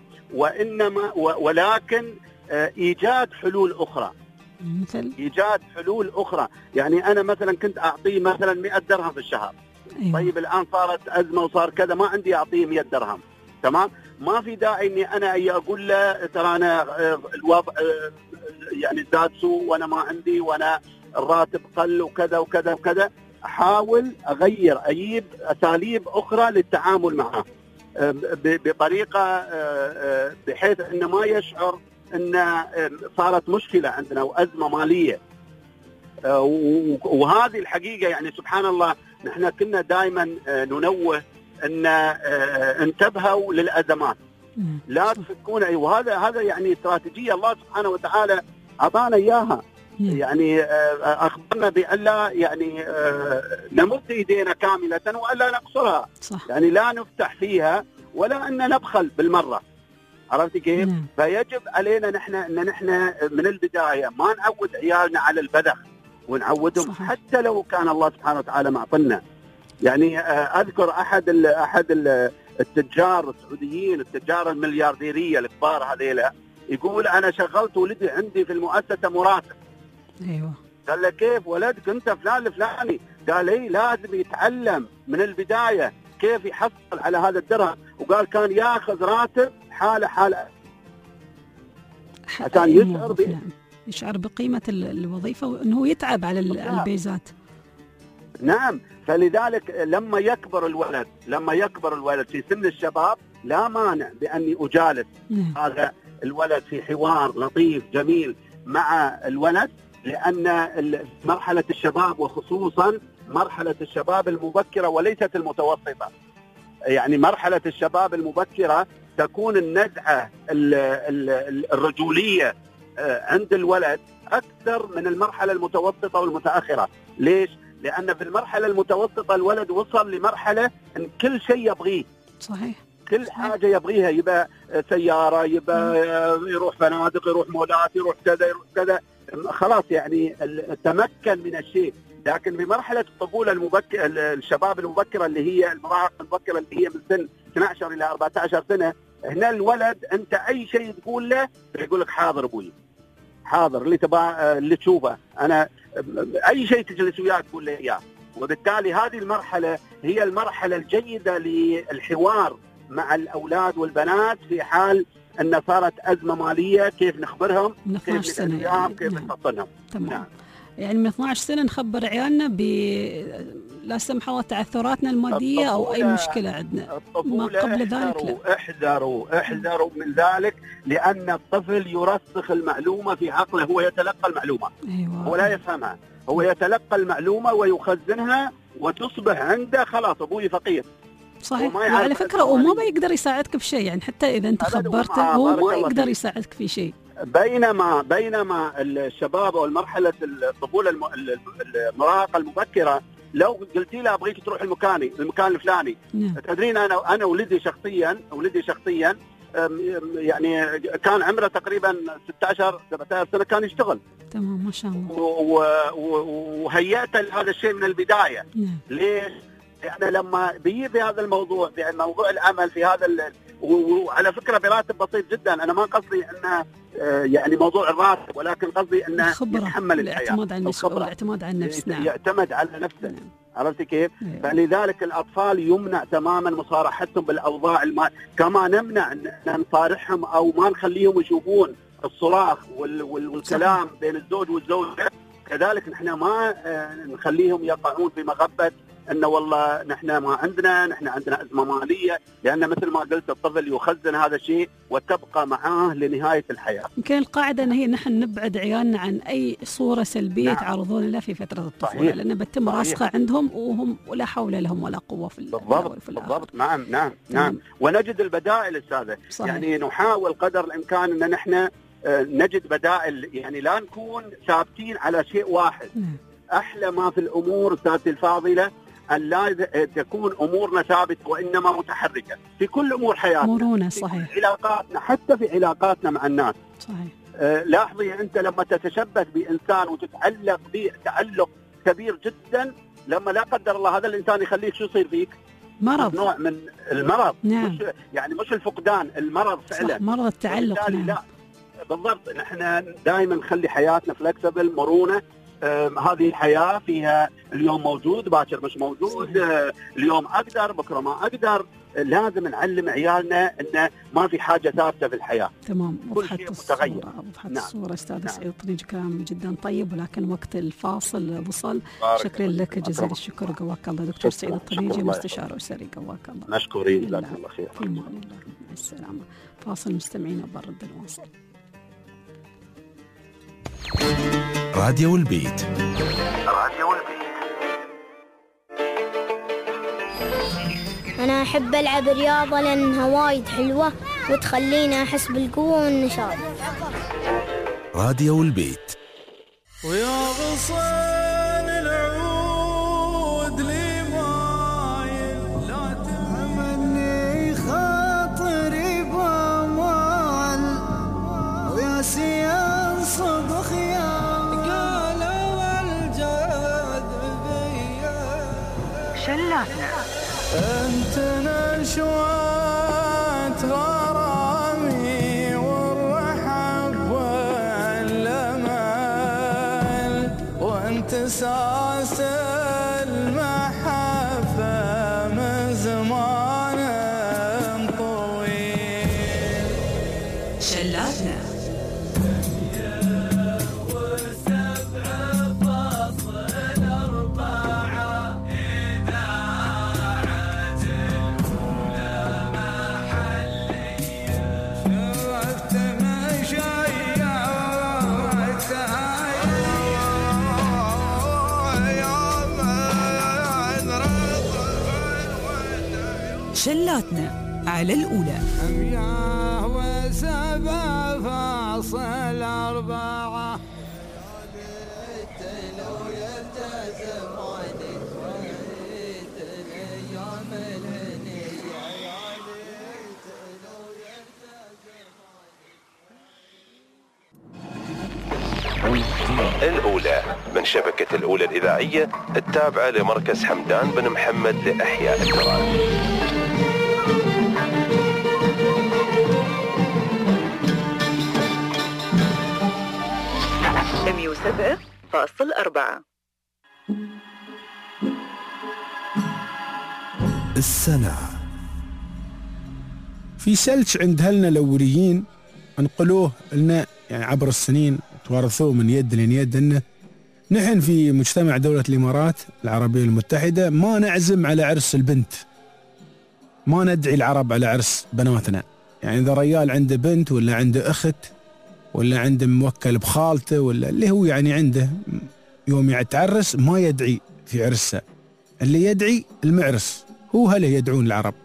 ولكن إيجاد حلول أخرى. إيجاد حلول أخرى. يعني أنا مثلا كنت أعطيه مثلا 100 درهم في الشهر. طيب الآن صارت أزمة وصار كذا، ما عندي أعطيه 100 درهم، تمام؟ ما في داعي إني أنا أقول له ترى أنا الوضع يعني زاد سوء وأنا ما عندي وأنا الراتب قل وكذا وكذا وكذا. أحاول أجيب أساليب أخرى للتعامل معه بطريقة بحيث أنه ما يشعر أن صارت مشكلة عندنا وأزمة مالية. وهذه الحقيقة يعني سبحان الله نحن كنا دائما ننوه أن انتبهوا للأزمات، لا تفكون وهذا يعني استراتيجية الله سبحانه وتعالى أعطانا إياها. يعني أخبرنا بألا يعني نمد إيدينا كاملة وألا نقصرها. صح. يعني لا نفتح فيها ولا أن نبخل بالمرة. عرفتي كيف؟ فيجب علينا نحن من البداية ما نعود عيالنا على البذخ ونعودهم. صحيح. حتى لو كان الله سبحانه وتعالى معطنا. يعني أذكر أحد التجار السعوديين، التجار المليارديرية الكبار هذيلا، يقول أنا شغلت ولدي عندي في المؤسسة مراتب. ايوه. قال له كيف ولدك انت فلان الفلاني؟ قال اي لازم يتعلم من البدايه كيف يحصل على هذا الدرهم، وقال كان ياخذ راتب حاله عشان يشعر بقيمه الوظيفه وانه يتعب على البيزات. نعم. فلذلك لما يكبر الولد في سن الشباب لا مانع باني اجالس هذا الولد في حوار لطيف جميل مع الولد، لأن مرحلة الشباب وخصوصا مرحلة الشباب المبكرة وليست المتوسطة، يعني مرحلة الشباب المبكرة تكون النزعة الرجولية عند الولد أكثر من المرحلة المتوسطة والمتأخرة. ليش؟ لأن في المرحلة المتوسطة الولد وصل لمرحلة أن كل شيء يبغيه. صحيح. كل حاجة يبغيها، يبقى سيارة، يبقى يروح فنادق، يروح مولات، يروح كذا، خلاص يعني تمكن من الشيء. لكن في مرحلة الطفولة المبكرة، الشباب المبكرة اللي هي المراهقة المبكرة اللي هي من سن 12 إلى 14 سنة، هنا الولد أنت أي شيء تقول له يقول لك حاضر أبوي، حاضر اللي تبغى اللي تشوفه، أنا أي شيء تجلس وياه تقول له إياه. وبالتالي هذه المرحلة هي المرحلة الجيدة للحوار مع الأولاد والبنات في حال أن صارت أزمة مالية، كيف نخبرهم، كيف نسألهم، يعني. كيف نحصلهم. تمام. نعم. يعني من 12 سنة نخبر عيالنا لا سمح الله تعثراتنا المادية أو أي مشكلة عندنا. ما قبل ذلك لا. احذروا من ذلك، لأن الطفل يرسخ المعلومة في عقله، هو يتلقى المعلومة. أيوة. هو لا يفهمها، هو يتلقى المعلومة ويخزنها وتصبح عنده خلاص أبوي فقير. صحيح. وعلى فكرة وما بيقدر يساعدك بشيء، يعني حتى إذا أنت خبرته هو ما يقدر يساعدك في شيء. بينما الشباب أو المرحلة الطفولة المراهقة المبكرة، لو قلتي له أبغيك تروح المكان الفلاني، تدرين أنا ولدي شخصيا يعني كان عمره تقريبا 16 17 سنة كان يشتغل. تمام ما شاء الله. وهيأته لهذا الشيء من البداية. ليش؟ يعني لما بيجي هذا الموضوع موضوع العمل في هذا وعلى فكرة براتب بسيط جدا، أنا ما قصدي أنه يعني موضوع الراتب، ولكن قصدي أنه يتحمل الحياة، الاعتماد على النفس. نعم. يعتمد على نفسه. نعم. عرفت كيف؟ فلذلك الأطفال يمنع تماما مصارحتهم بالأوضاع المالية، كما نمنع أن نصارحهم أو ما نخليهم يشوفون الصراخ والكلام بين الزوج والزوجة، كذلك نحن ما نخليهم يقعون في مغبة أنه والله نحن ما عندنا أزمة مالية، لأن مثل ما قلت الطفل يخزن هذا الشيء وتبقى معاه لنهاية الحياة. يمكن القاعدة أن هي نحن نبعد عيالنا عن أي صورة سلبية يتعرضون لها في فترة الطفولة، لأن بتم راسخة عندهم وهم ولا حول لهم ولا قوة في بالضبط. نعم. ونجد البدائل أستاذة. يعني نحاول قدر الإمكان أن نحن نجد بدائل، يعني لا نكون ثابتين على شيء واحد. أحلى ما في الأمور أستاذتي الفاضلة أن لا تكون أمورنا ثابتة وإنما متحركة في كل أمور حياتنا. مرونة. صحيح. في علاقاتنا، حتى في علاقاتنا مع الناس. صحيح. لاحظي أنت لما تتشبث بإنسان وتتعلق به تعلق كبير جدا، لما لا قدر الله هذا الإنسان يخليك شو يصير فيك؟ مرض. نوع من المرض. نعم. مش الفقدان، المرض فعلا. مرض التعلق. نعم. لا بالضبط. نحن دائما نخلي حياتنا فلكسبل، مرونة. هذه الحياة فيها اليوم موجود باكر مش موجود، اليوم أقدر بكرة ما أقدر. لازم نعلم عيالنا أن ما في حاجة ثابتة في الحياة. تمام. كل شيء متغير. وضحت الصورة أستاذ سعيد الطريج، كلام جدا طيب، ولكن وقت الفاصل وصل. شكرا لك جزيل الشكر، قواك الله دكتور سعيد الطريجي، مستشار أسري، قواك الله. مشكورين، جزاكم الله خير. في امان الله. مع السلامة. فاصل مستمعينا برد الواصل. راديو البيت. أنا أحب ألعب رياضة لأنها وايد حلوة وتخلينا أحس بالقوة والنشاط. راديو البيت. ويا غصن العود لي مايل لا تمني خاطري بامال ويا سيان صبخ يا قالوا الجاد بيا شلاتنا انت نشوات غرامي والرحب والامل وانت ساس المحبه من زمان طويل. شلاتنا شلاتنا على الأولى. أمياه وسبع فاصل أربعة الأولى من شبكة الأولى الإذاعية التابعة لمركز حمدان بن محمد لإحياء التراث. سبعة فاصل 4. السنة. في سلج عند أهلنا الأوليين انقلوه لنا يعني عبر السنين، توارثوه من يد لين يد، إنه نحن في مجتمع دولة الإمارات العربية المتحدة ما نعزم على عرس البنت، ما ندعي العرب على عرس بناتنا. يعني إذا ريال عنده بنت ولا عنده أخت ولا عنده موكل بخالته ولا اللي هو يعني عنده يوم يتعرس ما يدعي في عرسه، اللي يدعي المعرس، هو هله يدعون العرب.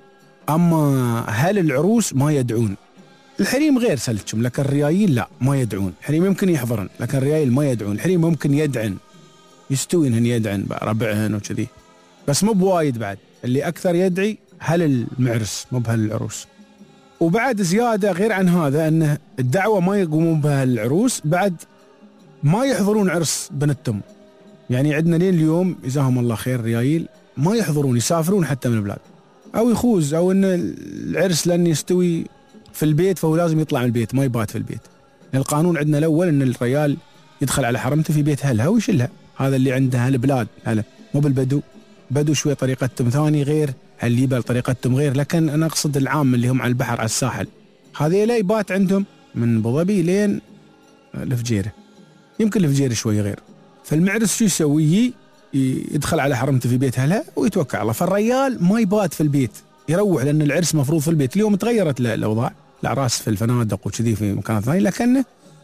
أما هل العروس ما يدعون. الحريم غير سلتشم، لكن الريايل لا ما يدعون. الحريم يمكن يحضرن لكن الريايل ما يدعون. الحريم ممكن يدعن، يستوي انهن يدعن ربعهن وكذي، بس مو بوايد. بعد اللي أكثر يدعي هل المعرس مو بهل العروس. وبعد زيادة غير عن هذا أن الدعوة ما يقومون بها العروس، بعد ما يحضرون عرس بنتهم. يعني عندنا لين اليوم جزاهم الله خير ريايل ما يحضرون، يسافرون حتى من البلاد أو يخوز، أو أن العرس لأن يستوي في البيت فهو لازم يطلع من البيت ما يبات في البيت. القانون عندنا الأول أن الريال يدخل على حرمته في بيت أهلها ويشلها. هذا اللي عنده هالبلاد، هلا مو بالبدو، بدو شوي طريقتهم ثاني غير، هالليبل طريقتهم غير، لكن أنا أقصد العام اللي هم على البحر على الساحل، هذه لا يبات عندهم من أبو ظبي لين الفجيرة، يمكن الفجيرة شوي غير. فالمعرس شو يسوي؟ يدخل على حرمته في بيت أهلها ويتوكل على الله. فالريال ما يبات في البيت، يروح، لأن العرس مفروض في البيت. اليوم تغيرت الأوضاع، الأعراس في الفنادق وكذي في مكانات ثانية، لكن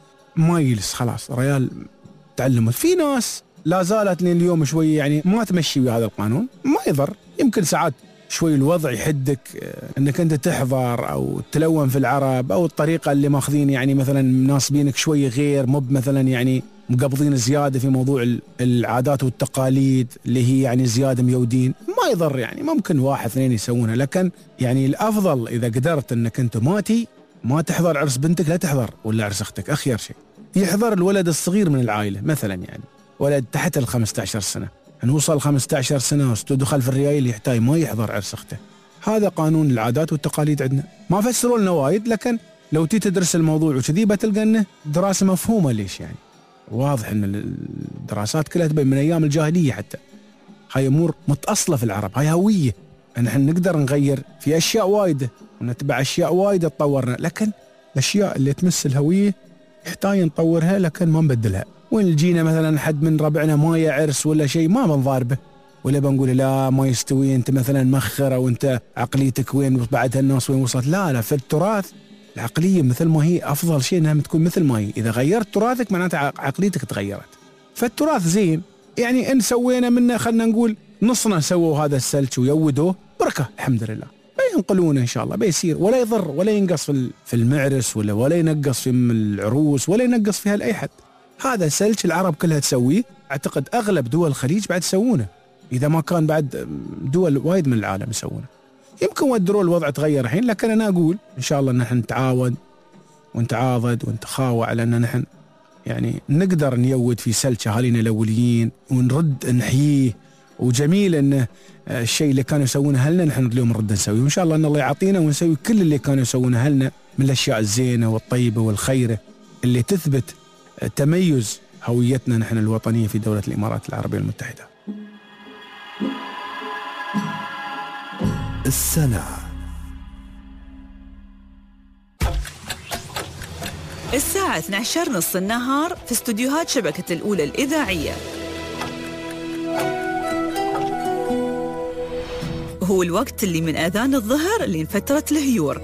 ما يجلس خلاص. الريال تعلمت. في ناس لا زالت لين اليوم شوي يعني ما تمشي بهذا القانون، ما يضر. يمكن ساعات شوي الوضع يحدك انك انت تحضر او تلون في العرب، او الطريقه اللي ماخذين يعني مثلا مناسبينك شوي غير، مو مثلا يعني مقبضين زياده في موضوع العادات والتقاليد اللي هي يعني زياده ميودين. ما يضر يعني، ممكن واحد اثنين يسوونها، لكن يعني الافضل اذا قدرت انك انت ما تحضر عرس بنتك، لا تحضر ولا عرس اختك. اخير شيء يحضر الولد الصغير من العائله، مثلا يعني ولد تحت 15 سنه، نوصل 15 سنه واستدخل في الريايل يحتاج ما يحضر عرس اخته. هذا قانون العادات والتقاليد عندنا، ما فسروا لنا وايد، لكن لو تدرس الموضوع وكذي بتلقى انه دراسه مفهومه. ليش يعني؟ واضح ان الدراسات كلها تبين من ايام الجاهليه، حتى هاي امور متاصله في العرب، هاي هويه. نحن نقدر نغير في اشياء وايده ونتبع اشياء وايده تطورنا، لكن الاشياء اللي تمس الهويه يحتاج نطورها لكن ما نبدلها. وين جينا مثلا حد من ربعنا ما يعرس ولا شيء، ما بنضاربه ولا بنقول لا ما يستوي، انت مثلا مخر او انت عقليتك وين وبعدها الناس وين وصلت. لا في التراث العقليه مثل ما هي، افضل شيء انها تكون مثل ما هي. اذا غيرت تراثك معناته عقليتك تغيرت. فالتراث زين يعني، ان سوينا منه خلنا نقول نصنا سووا هذا السلك ويودوه بركه الحمد لله. بينقلونه إن شاء الله بيصير ولا يضر ولا ينقص في المعرس ولا ينقص في العروس ولا ينقص فيها لأي حد. هذا سلك العرب كلها تسويه، أعتقد أغلب دول الخليج بعد يسوونه، إذا ما كان بعد دول وايد من العالم يسوونه. يمكن ودروا الوضع تغير الحين، لكن أنا أقول إن شاء الله نحن نتعاون ونتعاضد ونتخاوى على أن نحن يعني نقدر نيود في سلك أهالينا الأوليين ونرد نحييه. وجميل أن الشيء اللي كانوا يسوونه أهلنا نحن اليوم نرد نسويه، وإن شاء الله أن الله يعطينا ونسوي كل اللي كانوا يسوونه أهلنا من الأشياء الزينة والطيبة والخيرة اللي تثبت تميز هويتنا نحن الوطنية في دولة الإمارات العربية المتحدة. السنة الساعة 12:30 النهار في استوديوهات شبكة الأولى الإذاعية. هو الوقت اللي من آذان الظهر لين فترة الهيور.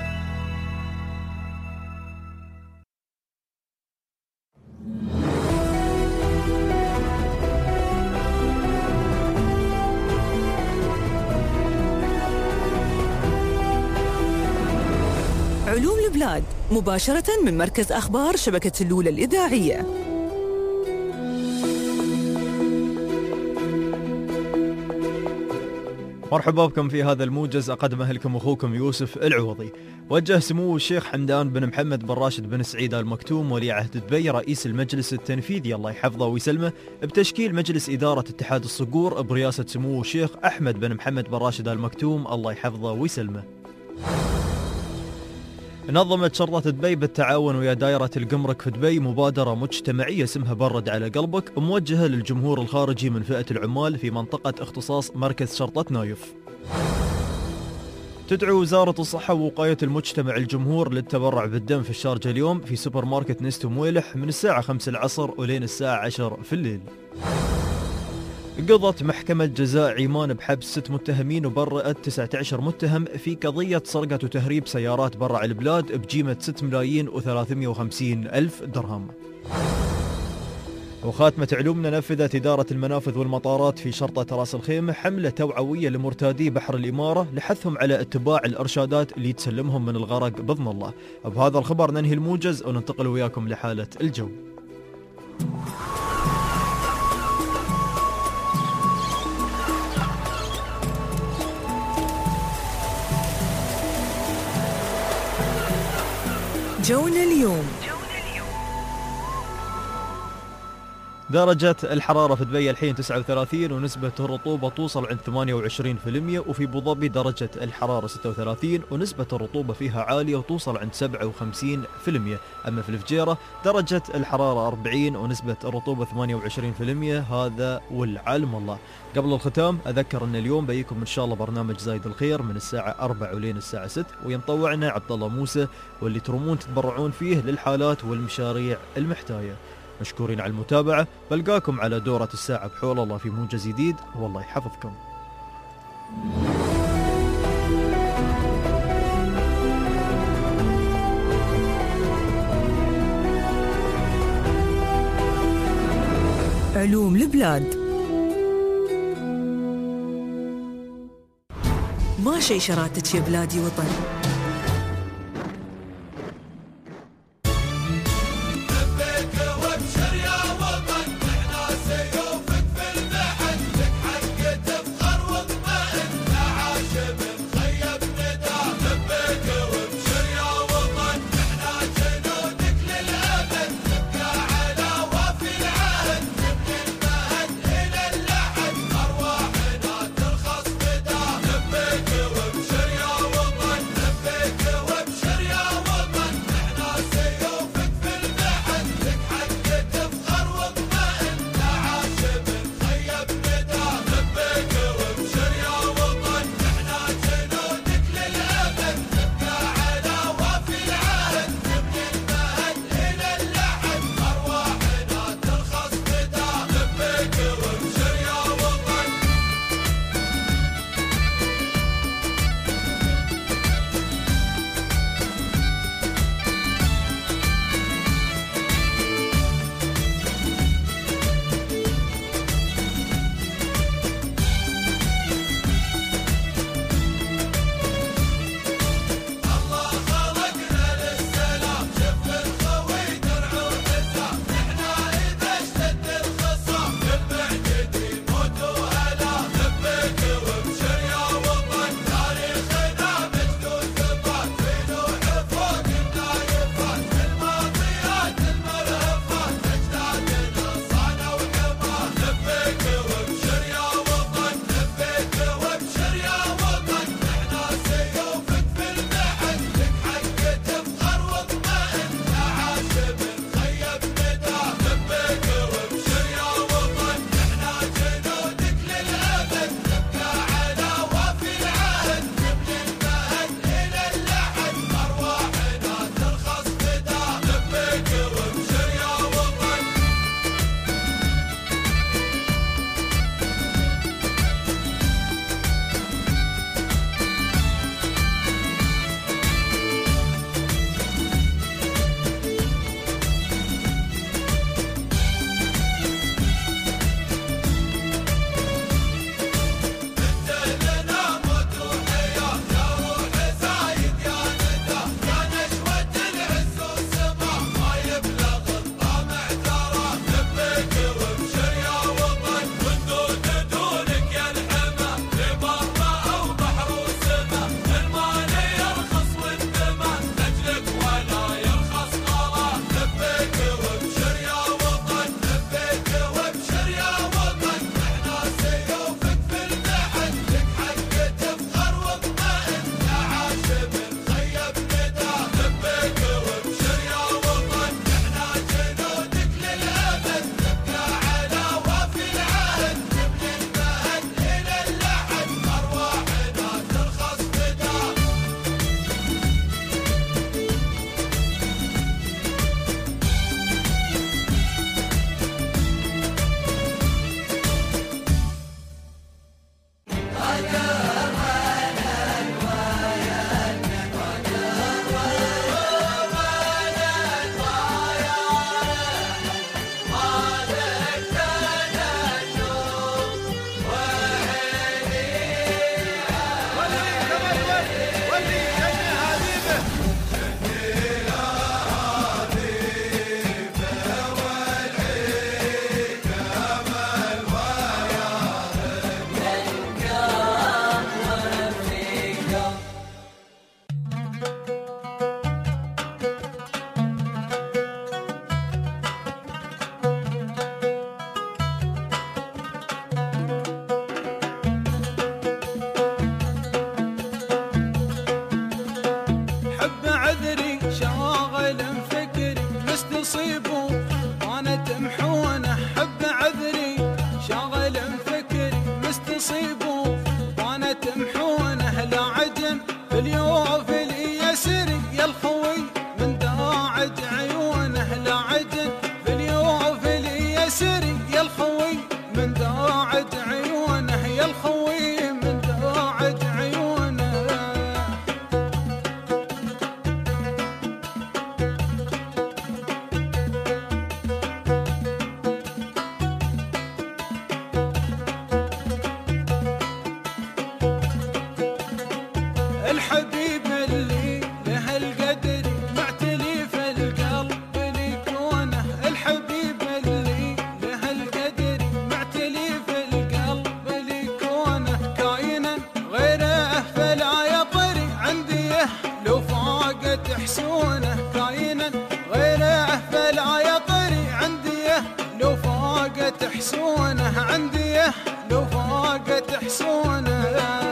علوم البلاد مباشرة من مركز أخبار شبكة الأولى الإذاعية. مرحبا بكم في هذا الموجز، أقدمه لكم أخوكم يوسف العوضي. وجه سمو الشيخ حمدان بن محمد بن راشد بن سعيد آل مكتوم ولي عهد دبي رئيس المجلس التنفيذي الله يحفظه ويسلمه بتشكيل مجلس إدارة اتحاد الصقور برئاسة سمو الشيخ أحمد بن محمد بن راشد آل مكتوم الله يحفظه ويسلمه. نظمت شرطة دبي بالتعاون ويا دائرة الجمرك في دبي مبادرة مجتمعية اسمها برد على قلبك، موجهة للجمهور الخارجي من فئة العمال في منطقة اختصاص مركز شرطة نايف. تدعو وزارة الصحة ووقاية المجتمع الجمهور للتبرع بالدم في الشارجة اليوم في سوبر ماركت نستو مويلح من الساعة 5 العصر ولين الساعة 10 في الليل. قضت محكمة جزاء عمان بحبس 6 متهمين وبرأت 19 متهم في قضية سرقة وتهريب سيارات برع البلاد بقيمة 6,350,000 درهم. وخاتمة علومنا نفذت إدارة المنافذ والمطارات في شرطة راس الخيمة حملة توعوية لمرتادي بحر الإمارة لحثهم على اتباع الإرشادات اللي تسلمهم من الغرق بإذن الله. بهذا الخبر ننهي الموجز وننتقل وياكم لحالة الجو. جونا اليوم. درجة الحرارة في دبي الحين 39 ونسبة الرطوبة توصل عند 28%، وفي أبو ظبي درجة الحرارة 36 ونسبة الرطوبة فيها عالية وتوصل عند 57%. أما في الفجيرة درجة الحرارة 40 ونسبة الرطوبة 28%. هذا والعلم الله. قبل الختام أذكر أن اليوم بيكم إن شاء الله برنامج زايد الخير من الساعة 4 ولين الساعة 6، وينطوعنا عبد الله موسى واللي ترمون تتبرعون فيه للحالات والمشاريع المحتاجة. مشكورين على المتابعة، بلقاكم على دورة الساعة بحول الله في موجز جديد، والله يحفظكم. علوم البلاد. ما شي شراتك يا بلادي وطن. باليوف اليسري يا الخوي من داعج عيونه لعجن باليوف اليسري يا الخوي من داعج عيونه يا الخوي من داعج عيونه الحبيب اللي له القدر معتلي في القلب لكونه الحبيب اللي له القدر معتلي في القلب لكونه كائنا غيره فلا يطري عندي لو فاقت حسونه كائنا غيره فلا يطري عندي لو فاقت حسونه عندي لو فاقت حسونه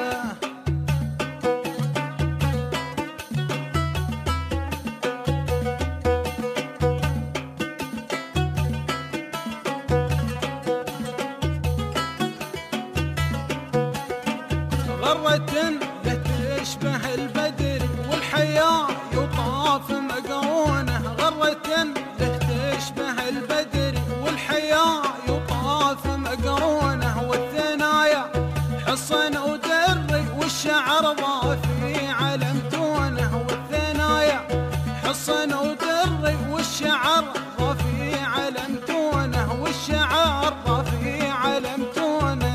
غرة لا تشبه البدر والحياة يطاف مقرونه غرة لا تشبه البدر والحياة يطاف مقرونه والثنايا حصن ودري والشعر ضافي علمتونه والثنايا حصن ودري والشعر ضافي علمتونه والشعر ضافي علمتونه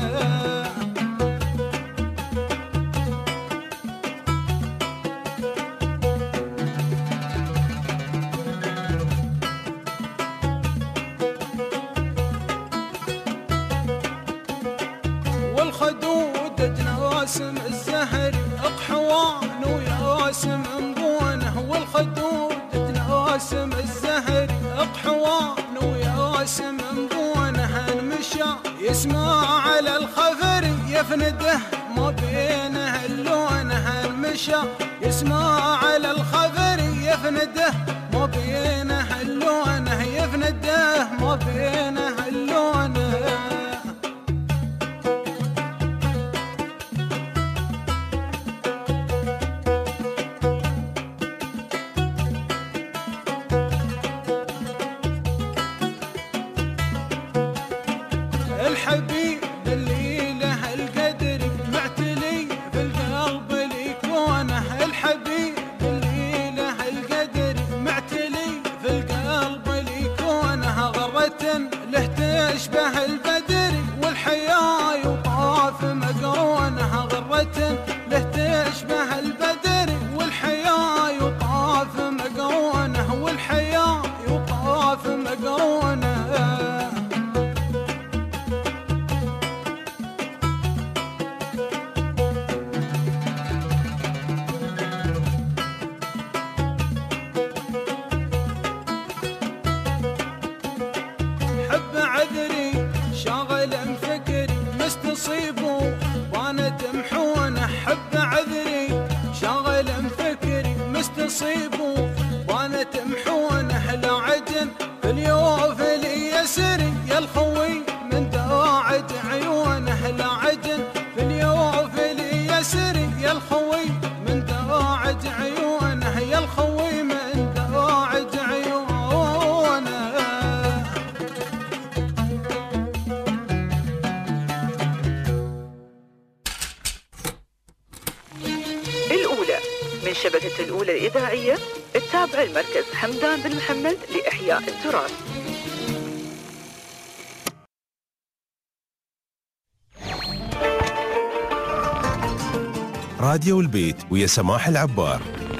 والخدود جناسم الزهر اقحوان وياسم انبونه والخدود جناسم الزهر اقحوان وياسم انبونه المشى يسمع على الخفر يفنده ما بينه اللونه المشى يسمع على الخفر يفنده ما بينه اللونه يفنده ما بينه اللونه الحبيب اللي له القدر معتلي في القلب لكونه الحبيب اللي له القدر معتلي في القلب لكونه غرة له تشبه البدر والحياة يطاف مقرونه غرة له تشبه البدر والحياة يطاف مقرونه والحياة يطاف مقرونه حب عذري شاغل فكري مستصيبه وانا تمحونه حب عذري شاغل فكري مستصيبه وانا تمحونه لا عجن في اليوف اليسري يا الخوي من داعج عيونه لا عجن في اليوف اليسري يا الخوي من داعج عيونه يا الخوي من داعج عيونه الأولى من شبكة الأولى الإذاعية التابعة المركز حمدان بن محمد لإحياء التراث. راديو البيت ويا سماح العبار.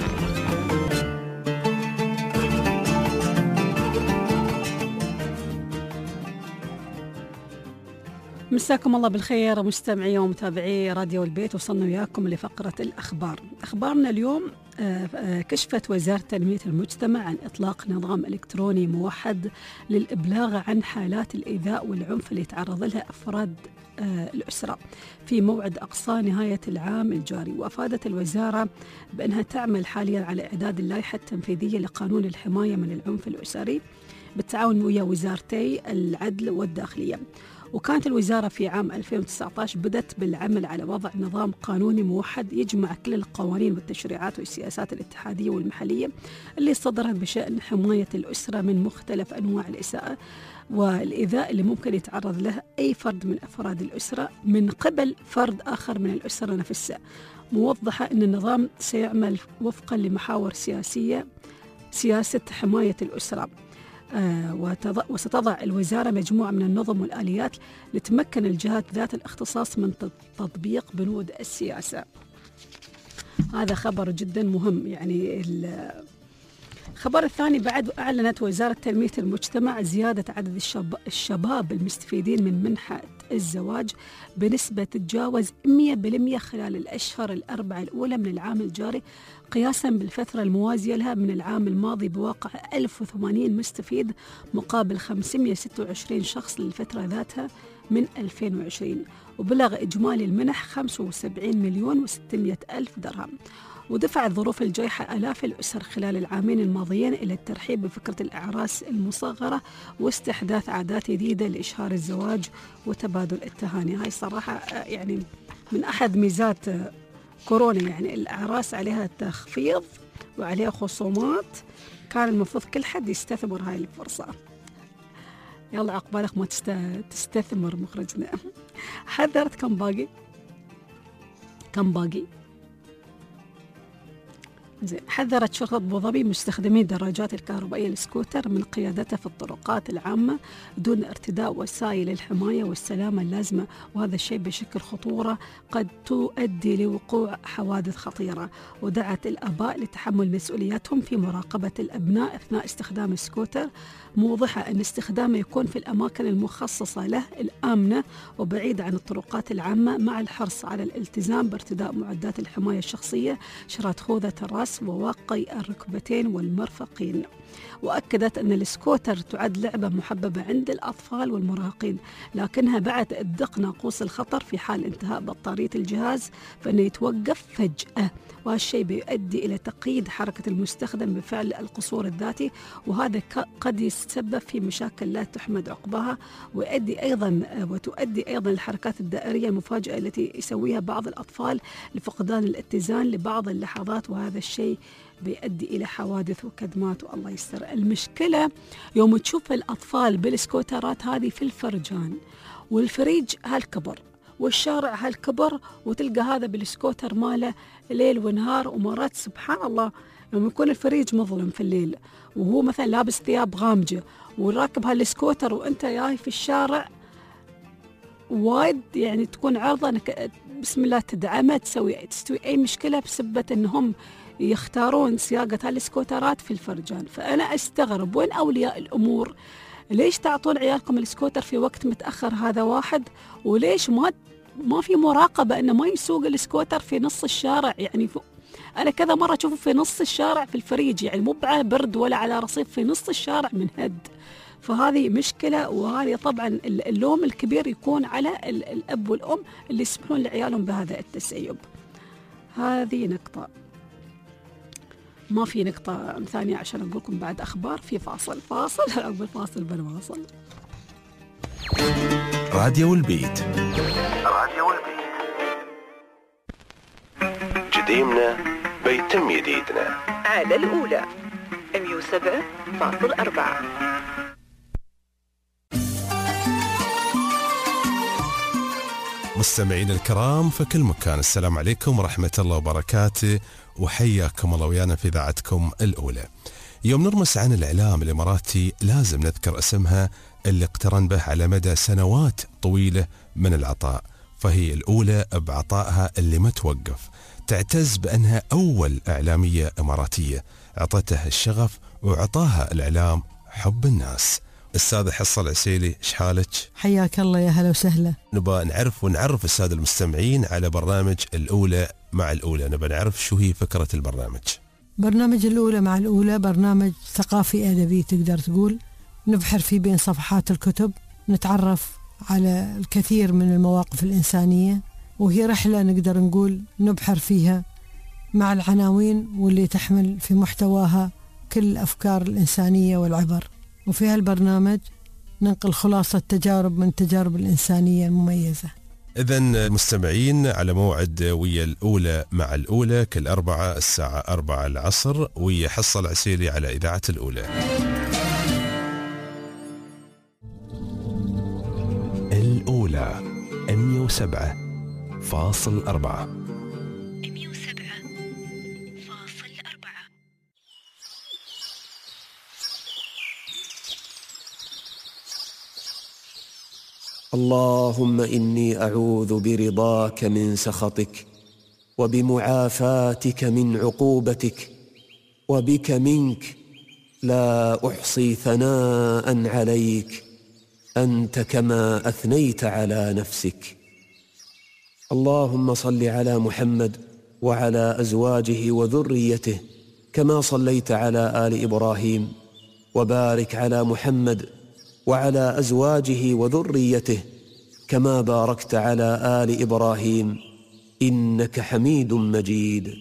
مساكم الله بالخير مستمعي ومتابعي راديو البيت. وصلنا وياكم لفقرة الأخبار. أخبارنا اليوم كشفت وزارة تنمية المجتمع عن إطلاق نظام إلكتروني موحد للإبلاغ عن حالات الإيذاء والعنف اللي يتعرض لها أفراد الأسرة في موعد أقصى نهاية العام الجاري. وأفادت الوزارة بأنها تعمل حاليا على إعداد اللائحة التنفيذية لقانون الحماية من العنف الأسري بالتعاون ويا وزارتي العدل والداخلية. وكانت الوزارة في عام 2019 بدأت بالعمل على وضع نظام قانوني موحد يجمع كل القوانين والتشريعات والسياسات الاتحادية والمحلية اللي صدرت بشأن حماية الأسرة من مختلف أنواع الإساءة والإيذاء اللي ممكن يتعرض له أي فرد من أفراد الأسرة من قبل فرد آخر من الأسرة نفسها، موضحة أن النظام سيعمل وفقا لمحاور سياسة حماية الأسرة. وستضع الوزارة مجموعة من النظم والآليات لتمكن الجهات ذات الاختصاص من تطبيق بنود السياسة. هذا خبر جدا مهم. يعني الخبر الثاني بعد، أعلنت وزارة تنمية المجتمع زيادة عدد الشباب المستفيدين من منحة الزواج بنسبة تتجاوز 100% خلال الأشهر الأربعة الأولى من العام الجاري قياسا بالفترة الموازية لها من العام الماضي، بواقع 1080 مستفيد مقابل 526 شخص للفترة ذاتها من 2020. وبلغ إجمالي المنح 75 مليون و600 ألف درهم. ودفعت ظروف الجائحة آلاف الأسر خلال العامين الماضيين إلى الترحيب بفكرة الأعراس المصغرة واستحداث عادات جديدة لإشهار الزواج وتبادل التهاني. هاي صراحة يعني من أحد ميزات كورونا، يعني الأعراس عليها تخفيض وعليها خصومات، كان المفروض كل حد يستثمر هاي الفرصة. يلا عقبالك ما تستثمر مخرجنا. حذرت كم باقي حذرت شرطة أبو ظبي مستخدمي الدراجات الكهربائية السكوتر من قيادتها في الطرقات العامة دون ارتداء وسائل الحماية والسلامة اللازمة، وهذا الشيء بشكل خطورة قد تؤدي لوقوع حوادث خطيرة. ودعت الآباء لتحمل مسؤولياتهم في مراقبة الأبناء أثناء استخدام السكوتر، موضحة أن استخدامه يكون في الأماكن المخصصة له الآمنة وبعيد عن الطرقات العامة، مع الحرص على الالتزام بارتداء معدات الحماية الشخصية، شراط خوذة الرأس وواقي الركبتين والمرفقين. وأكدت أن السكوتر تعد لعبة محببة عند الأطفال والمراهقين، لكنها بعد الدق ناقوس الخطر في حال انتهاء بطارية الجهاز فإنه يتوقف فجأة، وهالشيء بيؤدي إلى تقييد حركة المستخدم بفعل القصور الذاتي، وهذا قد يتسبب في مشاكل لا تحمد عقباها، وتؤدي أيضا الحركات الدائرية المفاجئة التي يسويها بعض الأطفال لفقدان الاتزان لبعض اللحظات، وهذا الشيء بيؤدي إلى حوادث وكدمات والله يستر. المشكلة يوم تشوف الأطفال بالسكوترات هذه في الفرجان والفريج هالكبر والشارع هالكبر، وتلقى هذا بالسكوتر ماله ليل ونهار، ومرات سبحان الله يوم يكون الفريج مظلم في الليل وهو مثلا لابس ثياب غامجة وراكب هالسكوتر وانت جاي في الشارع وايد، يعني تكون عرضة انك بسم الله تدعمه تستوي أي مشكلة بسبة أنهم يختارون سياقة هالسكوترات في الفرجان. فأنا أستغرب وين أولياء الأمور؟ ليش تعطون عيالكم السكوتر في وقت متأخر؟ هذا واحد. وليش ما في مراقبة أنه ما يسوق السكوتر في نص الشارع؟ يعني أنا كذا مرة أشوفه في نص الشارع في الفريج، يعني مو على برد ولا على رصيف، في نص الشارع من هد. فهذه مشكلة، وهذه طبعا اللوم الكبير يكون على الأب والأم اللي يسمحون لعيالهم بهذا التسيب. هذه نقطة. ما في نقطة ثانية عشان أقول لكم بعد أخبار. في فاصل أقول فاصل بنواصل. راديو البيت جديمنا بيتم جديدنا على الأولى 107.4. مستمعين الكرام في كل مكان، السلام عليكم ورحمة الله وبركاته، وحياكم الله ويانا في إذاعتكم الأولى. يوم نرمس عن الإعلام الإماراتي لازم نذكر اسمها اللي اقترن به على مدى سنوات طويلة من العطاء، فهي الأولى بعطائها اللي ما توقف، تعتز بأنها أول إعلامية إماراتية عطتها الشغف وعطاها الإعلام حب الناس. السادة حصة العسيلي، ايش حالك؟ حياك الله، يا هلا وسهلا. نبغى نعرف السادة المستمعين على برنامج الأولى مع الأولى، نبغى نعرف شو هي فكرة البرنامج. برنامج الأولى مع الأولى برنامج ثقافي أدبي تقدر تقول، نبحر فيه بين صفحات الكتب، نتعرف على الكثير من المواقف الإنسانية، وهي رحلة نقدر نقول نبحر فيها مع العناوين واللي تحمل في محتواها كل الأفكار الإنسانية والعبر. وفي هالبرنامج ننقل خلاصة تجارب من تجارب الإنسانية المميزة. إذن المستمعين على موعد ويا الأولى مع الأولى كل أربعة الساعة 4 العصر ويا حصة العسيلي على إذاعة الأولى. الأولى 107.4. اللهم إني أعوذ برضاك من سخطك وبمعافاتك من عقوبتك وبك منك لا أحصي ثناء عليك أنت كما أثنيت على نفسك. اللهم صل على محمد وعلى أزواجه وذريته كما صليت على آل إبراهيم، وبارك على محمد وعلى أزواجه وذريته كما باركت على آل إبراهيم إنك حميد مجيد.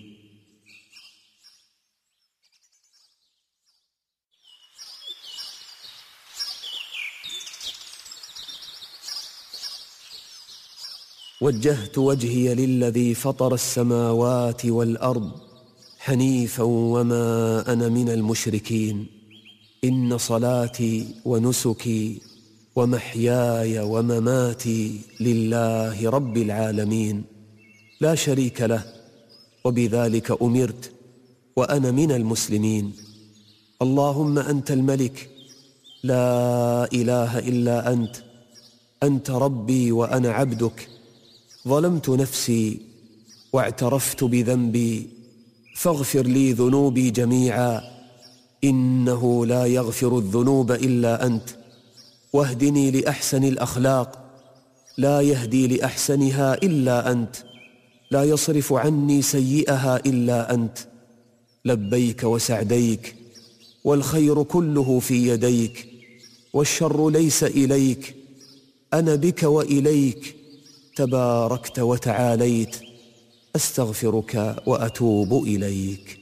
وجهت وجهي للذي فطر السماوات والأرض حنيفا وما أنا من المشركين. إن صلاتي ونسكي ومحياي ومماتي لله رب العالمين لا شريك له، وبذلك أمرت وأنا من المسلمين. اللهم أنت الملك لا إله إلا أنت، أنت ربي وأنا عبدك، ظلمت نفسي واعترفت بذنبي، فاغفر لي ذنوبي جميعا إنه لا يغفر الذنوب إلا أنت، واهدني لأحسن الأخلاق لا يهدي لأحسنها إلا أنت، لا يصرف عني سيئها إلا أنت. لبيك وسعديك والخير كله في يديك، والشر ليس إليك، أنا بك وإليك تباركت وتعاليت، أستغفرك وأتوب إليك.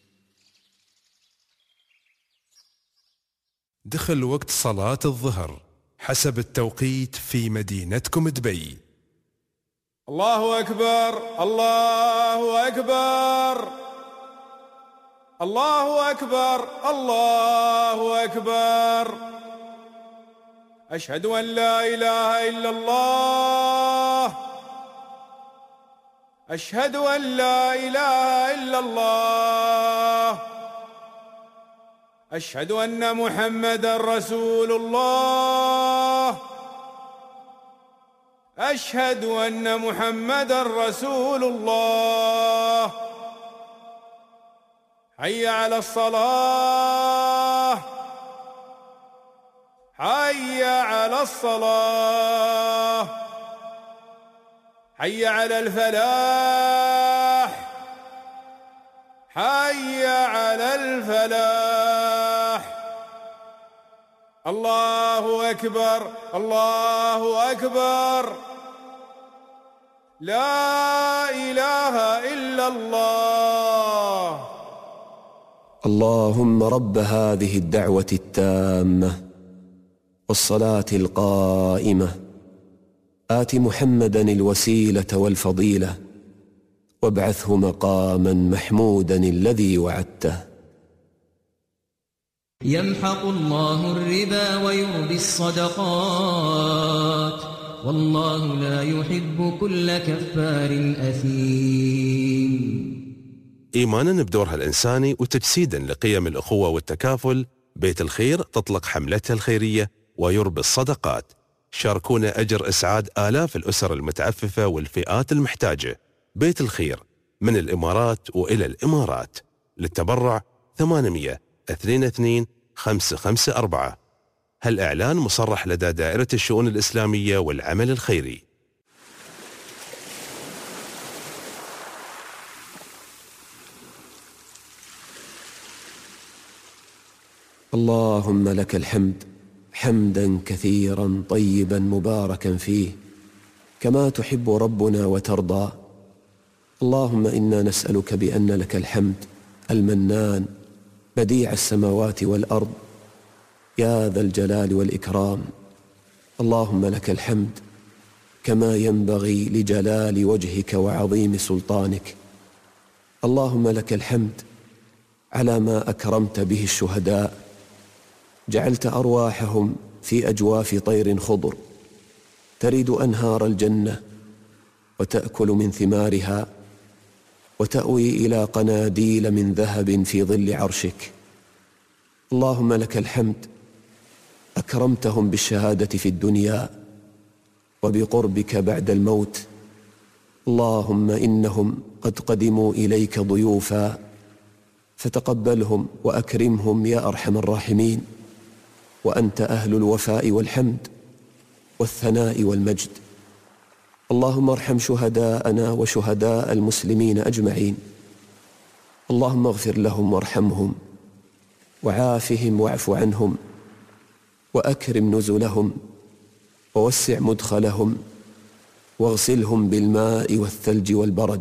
دخل وقت صلاة الظهر حسب التوقيت في مدينتكم دبي. الله أكبر الله أكبر الله أكبر الله أكبر. أشهد أن لا إله إلا الله، أشهد أن لا إله إلا الله، أشهد أن محمدًا رسول الله، أشهد أن محمدًا رسول الله. حي على الصلاة، حي على الصلاة، حي على الفلاح، حي على الفلاح. الله أكبر الله أكبر، لا إله إلا الله. اللهم رب هذه الدعوة التامة والصلاة القائمة، آت محمدا الوسيلة والفضيلة وابعثه مقاما محمودا الذي وعدته. يمحق الله الربا ويربي الصدقات، والله لا يحب كل كفار أثيم. إيمانا بدورها الإنساني وتجسيدا لقيم الأخوة والتكافل، بيت الخير تطلق حملتها الخيرية ويربي الصدقات. شاركونا أجر إسعاد آلاف الأسر المتعففة والفئات المحتاجة. بيت الخير من الإمارات وإلى الإمارات. للتبرع 800-22-554. هالإعلان مصرح لدى دائرة الشؤون الإسلامية والعمل الخيري. اللهم لك الحمد حمدا كثيرا طيبا مباركا فيه كما تحب ربنا وترضى. اللهم إنا نسألك بأن لك الحمد المنان بديع السماوات والأرض، يا ذا الجلال والإكرام، اللهم لك الحمد كما ينبغي لجلال وجهك وعظيم سلطانك. اللهم لك الحمد على ما أكرمت به الشهداء، جعلت أرواحهم في أجواف طير خضر تريد أنهار الجنة وتأكل من ثمارها وتأوي إلى قناديل من ذهب في ظل عرشك. اللهم لك الحمد أكرمتهم بالشهادة في الدنيا وبقربك بعد الموت. اللهم إنهم قد قدموا إليك ضيوفا فتقبلهم وأكرمهم يا أرحم الراحمين، وأنت أهل الوفاء والحمد والثناء والمجد. اللهم ارحم شهداءنا وشهداء المسلمين أجمعين. اللهم اغفر لهم وارحمهم وعافهم واعف عنهم وأكرم نزلهم ووسع مدخلهم واغسلهم بالماء والثلج والبرد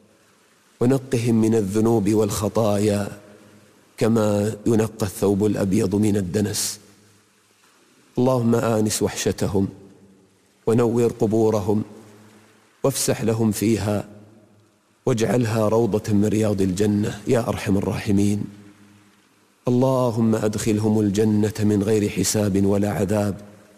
ونقهم من الذنوب والخطايا كما ينقى الثوب الأبيض من الدنس. اللهم آنس وحشتهم ونور قبورهم وافسح لهم فيها واجعلها روضة من رياض الجنة يا أرحم الراحمين. اللهم أدخلهم الجنة من غير حساب ولا عذاب.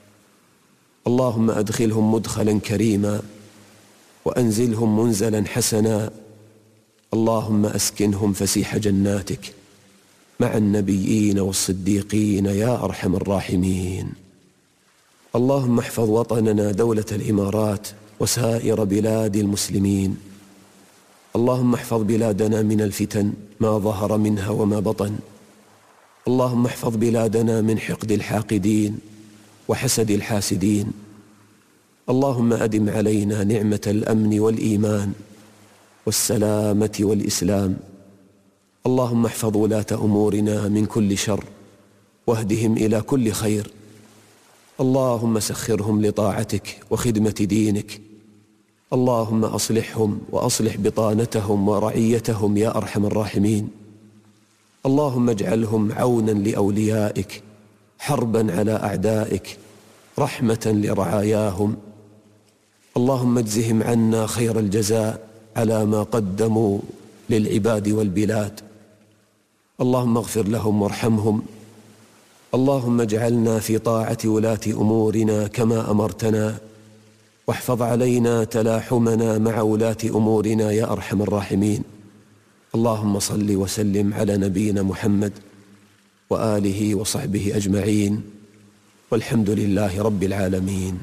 اللهم أدخلهم مدخلا كريما وأنزلهم منزلا حسنا. اللهم أسكنهم فسيح جناتك مع النبيين والصديقين يا أرحم الراحمين. اللهم احفظ وطننا دولة الإمارات وسائر بلاد المسلمين. اللهم احفظ بلادنا من الفتن ما ظهر منها وما بطن. اللهم احفظ بلادنا من حقد الحاقدين وحسد الحاسدين. اللهم أدم علينا نعمة الأمن والإيمان والسلامة والإسلام. اللهم احفظ ولاة أمورنا من كل شر واهدهم إلى كل خير. اللهم سخرهم لطاعتك وخدمة دينك. اللهم أصلحهم وأصلح بطانتهم ورعيتهم يا أرحم الراحمين. اللهم اجعلهم عونا لأوليائك، حربا على أعدائك، رحمة لرعاياهم. اللهم اجزهم عنا خير الجزاء على ما قدموا للعباد والبلاد. اللهم اغفر لهم وارحمهم. اللهم اجعلنا في طاعة ولاة أمورنا كما أمرتنا، واحفظ علينا تلاحمنا مع ولاة أمورنا يا أرحم الراحمين. اللهم صل وسلم على نبينا محمد وآله وصحبه أجمعين، والحمد لله رب العالمين.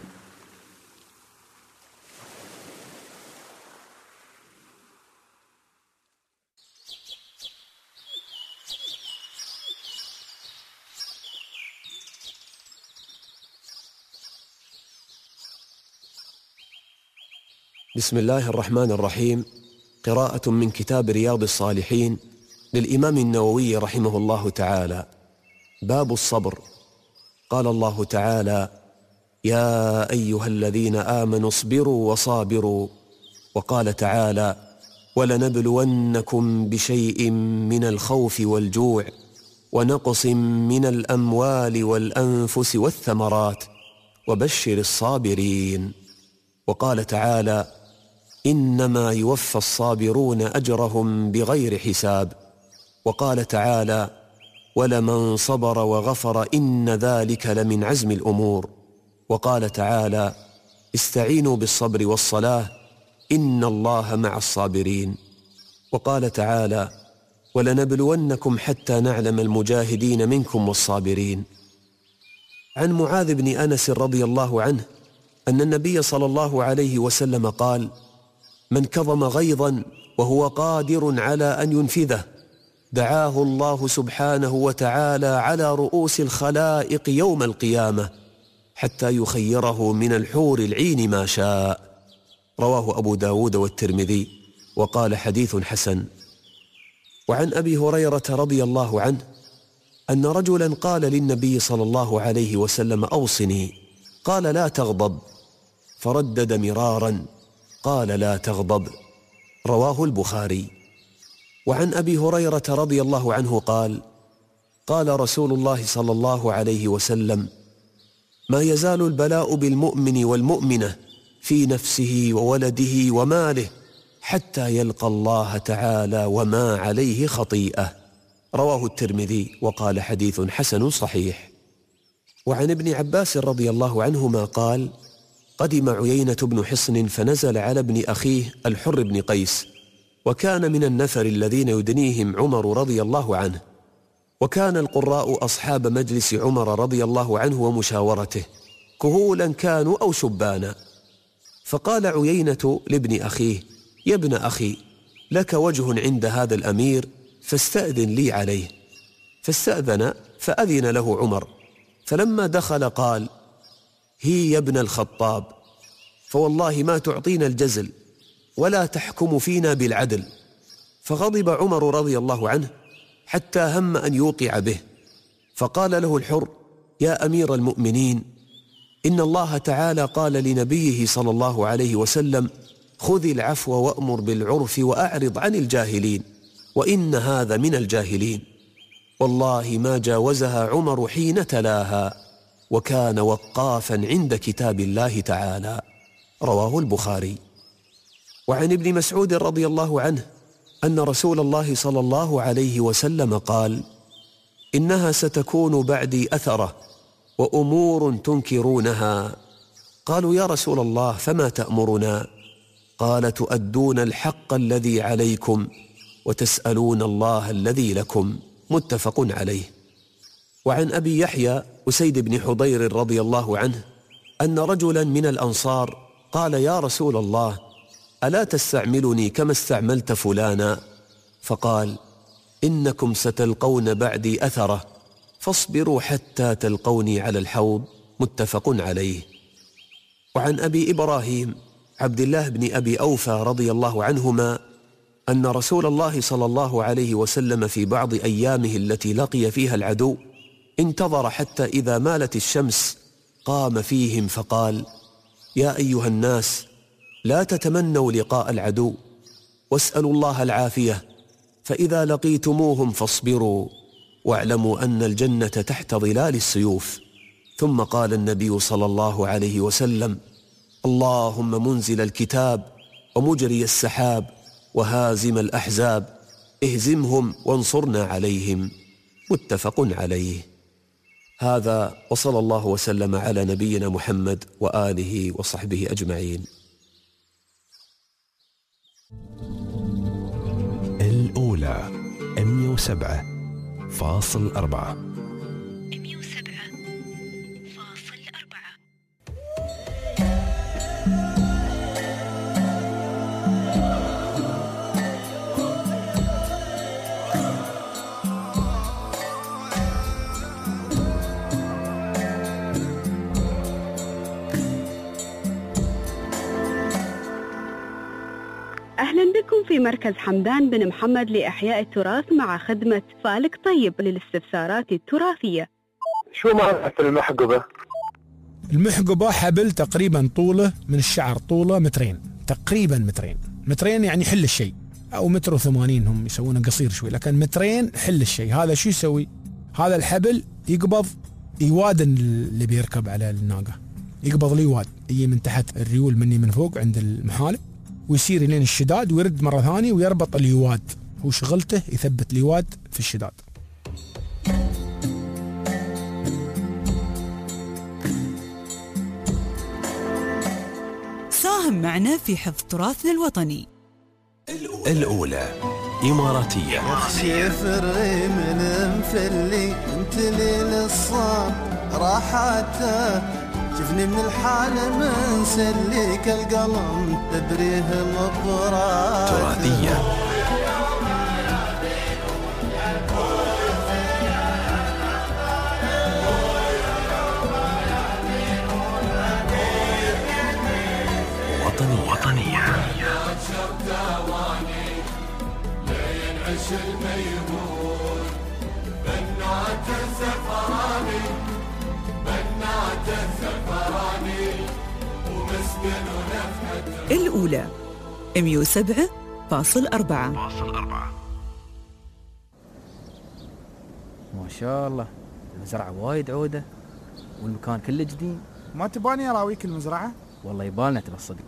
بسم الله الرحمن الرحيم. قراءة من كتاب رياض الصالحين للإمام النووي رحمه الله تعالى. باب الصبر. قال الله تعالى: يا أيها الذين آمنوا اصبروا وصابروا. وقال تعالى: ولنبلونكم بشيء من الخوف والجوع ونقص من الأموال والأنفس والثمرات وبشر الصابرين. وقال تعالى: إنما يوفى الصابرون أجرهم بغير حساب. وقال تعالى: ولمن صبر وغفر إن ذلك لمن عزم الأمور. وقال تعالى: استعينوا بالصبر والصلاة إن الله مع الصابرين. وقال تعالى: ولنبلونكم حتى نعلم المجاهدين منكم والصابرين. عن معاذ بن أنس رضي الله عنه أن النبي صلى الله عليه وسلم قال: من كظم غيظا وهو قادر على أن ينفذه دعاه الله سبحانه وتعالى على رؤوس الخلائق يوم القيامة حتى يخيره من الحور العين ما شاء. رواه أبو داود والترمذي وقال: حديث حسن. وعن أبي هريرة رضي الله عنه أن رجلا قال للنبي صلى الله عليه وسلم: أوصني. قال: لا تغضب. فردد مرارا: قال: لا تغضب. رواه البخاري. وعن أبي هريرة رضي الله عنه قال: قال رسول الله صلى الله عليه وسلم: ما يزال البلاء بالمؤمن والمؤمنة في نفسه وولده وماله حتى يلقى الله تعالى وما عليه خطيئة. رواه الترمذي وقال حديث حسن صحيح. وعن ابن عباس رضي الله عنهما قال: قدم عيينة بن حصن فنزل على ابن أخيه الحر بن قيس، وكان من النفر الذين يدنيهم عمر رضي الله عنه، وكان القراء أصحاب مجلس عمر رضي الله عنه ومشاورته، كهولا كانوا أو شبانا. فقال عيينة لابن أخيه: يا ابن أخي، لك وجه عند هذا الأمير فاستأذن لي عليه. فاستأذن فأذن له عمر، فلما دخل قال: هي يا ابن الخطاب، فوالله ما تعطينا الجزل ولا تحكم فينا بالعدل. فغضب عمر رضي الله عنه حتى هم أن يوقع به، فقال له الحر: يا أمير المؤمنين، إن الله تعالى قال لنبيه صلى الله عليه وسلم: خذ العفو وأمر بالعرف وأعرض عن الجاهلين، وإن هذا من الجاهلين. والله ما جاوزها عمر حين تلاها، وكان وقافا عند كتاب الله تعالى. رواه البخاري. وعن ابن مسعود رضي الله عنه أن رسول الله صلى الله عليه وسلم قال: إنها ستكون بعدي أثرة وأمور تنكرونها. قالوا: يا رسول الله فما تأمرنا؟ قال: تؤدون الحق الذي عليكم وتسألون الله الذي لكم. متفق عليه. وعن أبي يحيى أسيد بن حضير رضي الله عنه أن رجلا من الأنصار قال: يا رسول الله، ألا تستعملني كما استعملت فلانا؟ فقال: إنكم ستلقون بعدي أثرة، فاصبروا حتى تلقوني على الحوض. متفق عليه. وعن أبي إبراهيم عبد الله بن أبي أوفى رضي الله عنهما أن رسول الله صلى الله عليه وسلم في بعض أيامه التي لقي فيها العدو انتظر حتى إذا مالت الشمس قام فيهم فقال: يا أيها الناس، لا تتمنوا لقاء العدو، واسألوا الله العافية، فإذا لقيتموهم فاصبروا، واعلموا أن الجنة تحت ظلال السيوف. ثم قال النبي صلى الله عليه وسلم: اللهم منزل الكتاب ومجري السحاب وهازم الأحزاب، اهزمهم وانصرنا عليهم. متفق عليه. هذا، وصلى الله وسلم على نبينا محمد وآله وصحبه أجمعين. الأولى 107.4. أهلا بكم في مركز حمدان بن محمد لإحياء التراث مع خدمة فالك طيب للاستفسارات التراثية. شو معنى المحقبة؟ المحقبة حبل تقريبا طوله من الشعر طوله مترين، تقريبا مترين يعني حل الشيء، أو 1.80 هم يسوونه قصير شوي، لكن مترين حل الشيء. هذا شو يسوي؟ هذا الحبل يقبض يواد اللي بيركب على الناقة، يقبض اليواد، يجي من تحت الريول مني من فوق عند المحالب، ويصير لين الشداد ويرد مرة ثانية ويربط اليواد. هو شغلته يثبت اليواد في الشداد. ساهم معنا في حفظ تراثنا الوطني. الأولى إماراتية. يخشي فري من مفلي انت ليل الصام راحته، شفني من الحالة من سليك القلم تبريه مبرات. تراثية. وطنية. الأولى 107.4. ما شاء الله المزرعة وايد عودة. والمكان كله جديد. ما تباني اراويك المزرعة؟ والله يبالنا ترى الصدق.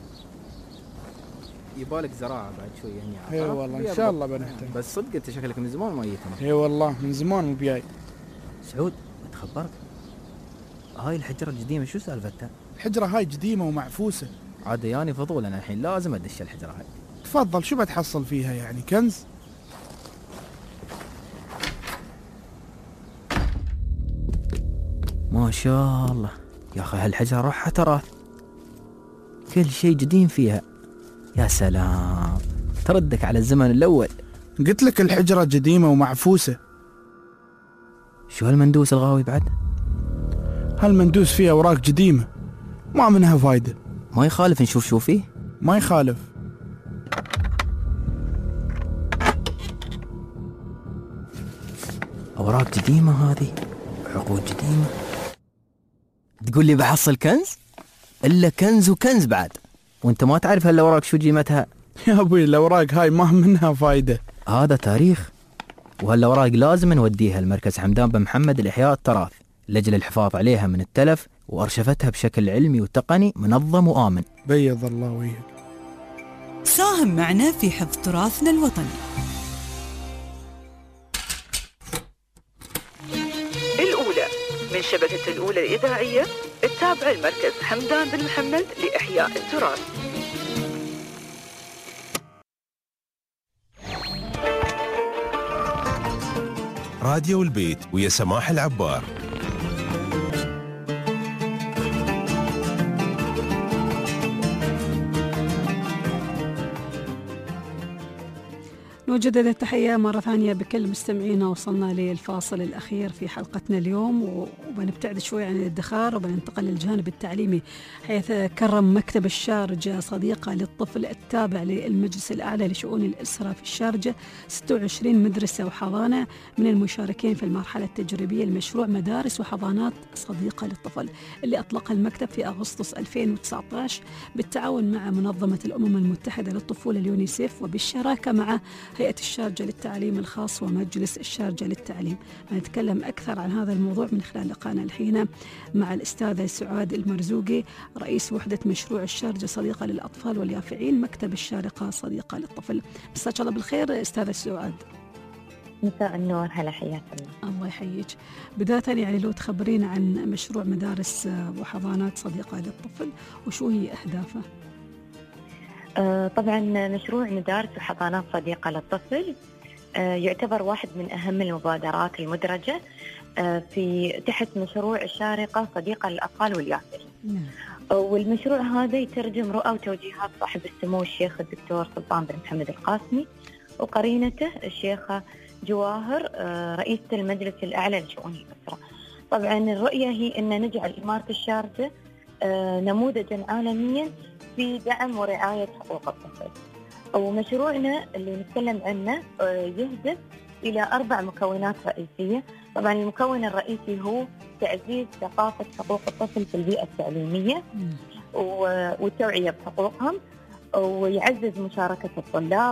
يبالك زراعة بعد شوية هني. اي والله ان شاء الله بنحتاج. بس صدق انت شكلك من زمان ما جيت هنا. اي والله من زمان مو بجاي. سعود اتخبرت. هاي الحجرة القديمة شو سالفتها؟ الحجرة هاي قديمة ومعفوسة. عاد ياني فضول انا الحين لازم ادش الحجرة هاي. تفضل شو بتحصل فيها يعني كنز؟ ما شاء الله يا اخي هالحجرة روحها تراث. كل شيء قديم فيها. يا سلام تردك على الزمن الاول. قلت لك الحجرة قديمة ومعفوسة. شو هالمندوس الغاوي بعد؟ هالمندوس فيه اوراق قديمة ما منها فايدة. ما يخالف نشوف شو فيه؟ ما يخالف. اوراق قديمة هذه، عقود قديمة. تقول لي بحصل كنز؟ الا كنز وكنز بعد، وانت ما تعرف هالاوراق شو قيمتها. يا ابوي الاوراق هاي ما منها فايدة. هذا تاريخ، وهالاوراق لازم نوديها لمركز حمدان بن محمد لإحياء التراث لأجل الحفاظ عليها من التلف وأرشفتها بشكل علمي وتقني منظم وآمن. بيض الله وجهك. ساهم معنا في حفظ تراثنا الوطني. الأولى من شبكة الأولى الإذاعية التابعة لمركز حمدان بن محمد لإحياء التراث. راديو البيت ويا سماح العبار. نجدد التحية مرة ثانية بكل مستمعينا. وصلنا للفاصل الأخير في حلقتنا اليوم، وبنبتعد شوي عن الادخار وبننتقل للجانب التعليمي، حيث كرم مكتب الشارجة صديقة للطفل التابع للمجلس الأعلى لشؤون الأسرة في الشارجة 26 مدرسة وحضانة من المشاركين في المرحلة التجريبية لمشروع مدارس وحضانات صديقة للطفل اللي أطلقها المكتب في أغسطس 2019 بالتعاون مع منظمة الأمم المتحدة للطفولة اليونيسيف وبالشراكة مع هيئة الشارجة للتعليم الخاص ومجلس الشارجة للتعليم. نتكلم أكثر عن هذا الموضوع من خلال لقاءنا الحين مع الأستاذة سعاد المرزوقي، رئيس وحدة مشروع الشارجة صديقة للأطفال واليافعين مكتب الشارقة صديقة للطفل. مساك الله بالخير أستاذة سعاد. مساء النور، هلا حياك الله. الله يحييك. بداية يعني لو تخبرين عن مشروع مدارس وحضانات صديقة للطفل وشو هي أهدافه؟ طبعا مشروع مدارس وحضانات صديقة للطفل يعتبر واحد من أهم المبادرات المدرجة في تحت مشروع الشارقة صديقة للأطفال واليافعين. والمشروع هذا يترجم رؤى وتوجيهات صاحب السمو الشيخ الدكتور سلطان بن محمد القاسمي وقرينته الشيخة جواهر رئيسة المجلس الأعلى لشؤون الأسرة. طبعا الرؤية هي أن نجعل إمارة الشارجة نموذجا عالميا في دعم ورعاية حقوق الطفل. ومشروعنا اللي نتكلم عنه يهدف إلى 4 مكونات رئيسية. طبعا المكون الرئيسي هو تعزيز ثقافة حقوق الطفل في البيئة التعليمية والتوعية بحقوقهم، ويعزز مشاركة الطلاب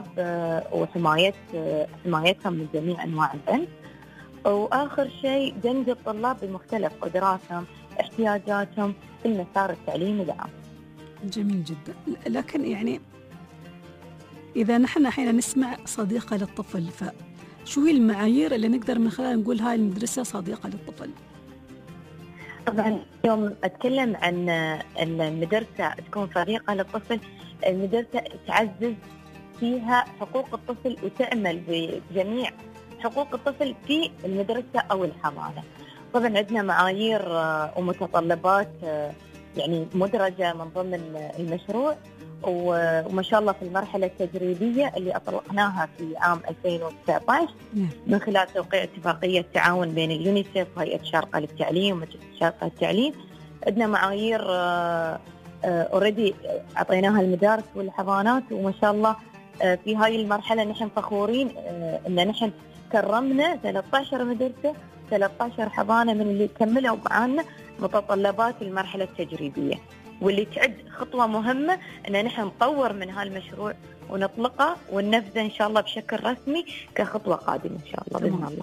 وحمايتهم من جميع أنواع العنف، وآخر شيء دمج الطلاب بمختلف قدراتهم احتياجاتهم في المسار التعليمي العام. جميل جدا. لكن يعني إذا نحن حين نسمع صديقة للطفل فشو هي المعايير اللي نقدر من خلالها نقول هاي المدرسة صديقة للطفل؟ طبعا يوم أتكلم عن المدرسة تكون صديقة للطفل، المدرسة تعزز فيها حقوق الطفل وتأمل بجميع حقوق الطفل في المدرسة أو الحضانة. طبعا عندنا معايير ومتطلبات يعني مدرجة من ضمن المشروع، وما شاء الله في المرحلة التجريبية اللي أطلقناها في عام 2019 من خلال توقيع اتفاقية تعاون بين اليونيسيف وهيئة الشارقة للتعليم ومجلس الشارقة للتعليم. عندنا معايير اوريدي أعطيناها المدارس والحضانات، وما شاء الله في هاي المرحلة نحن فخورين أن نحن كرمنا 13 مدرسة 13 حضانة من اللي كملوا معانا متطلبات المرحلة التجريبية، واللي تعد خطوة مهمة أن نحن نطور من هالمشروع ونطلقه وننفذه إن شاء الله بشكل رسمي كخطوة قادمة إن شاء الله بإذن الله.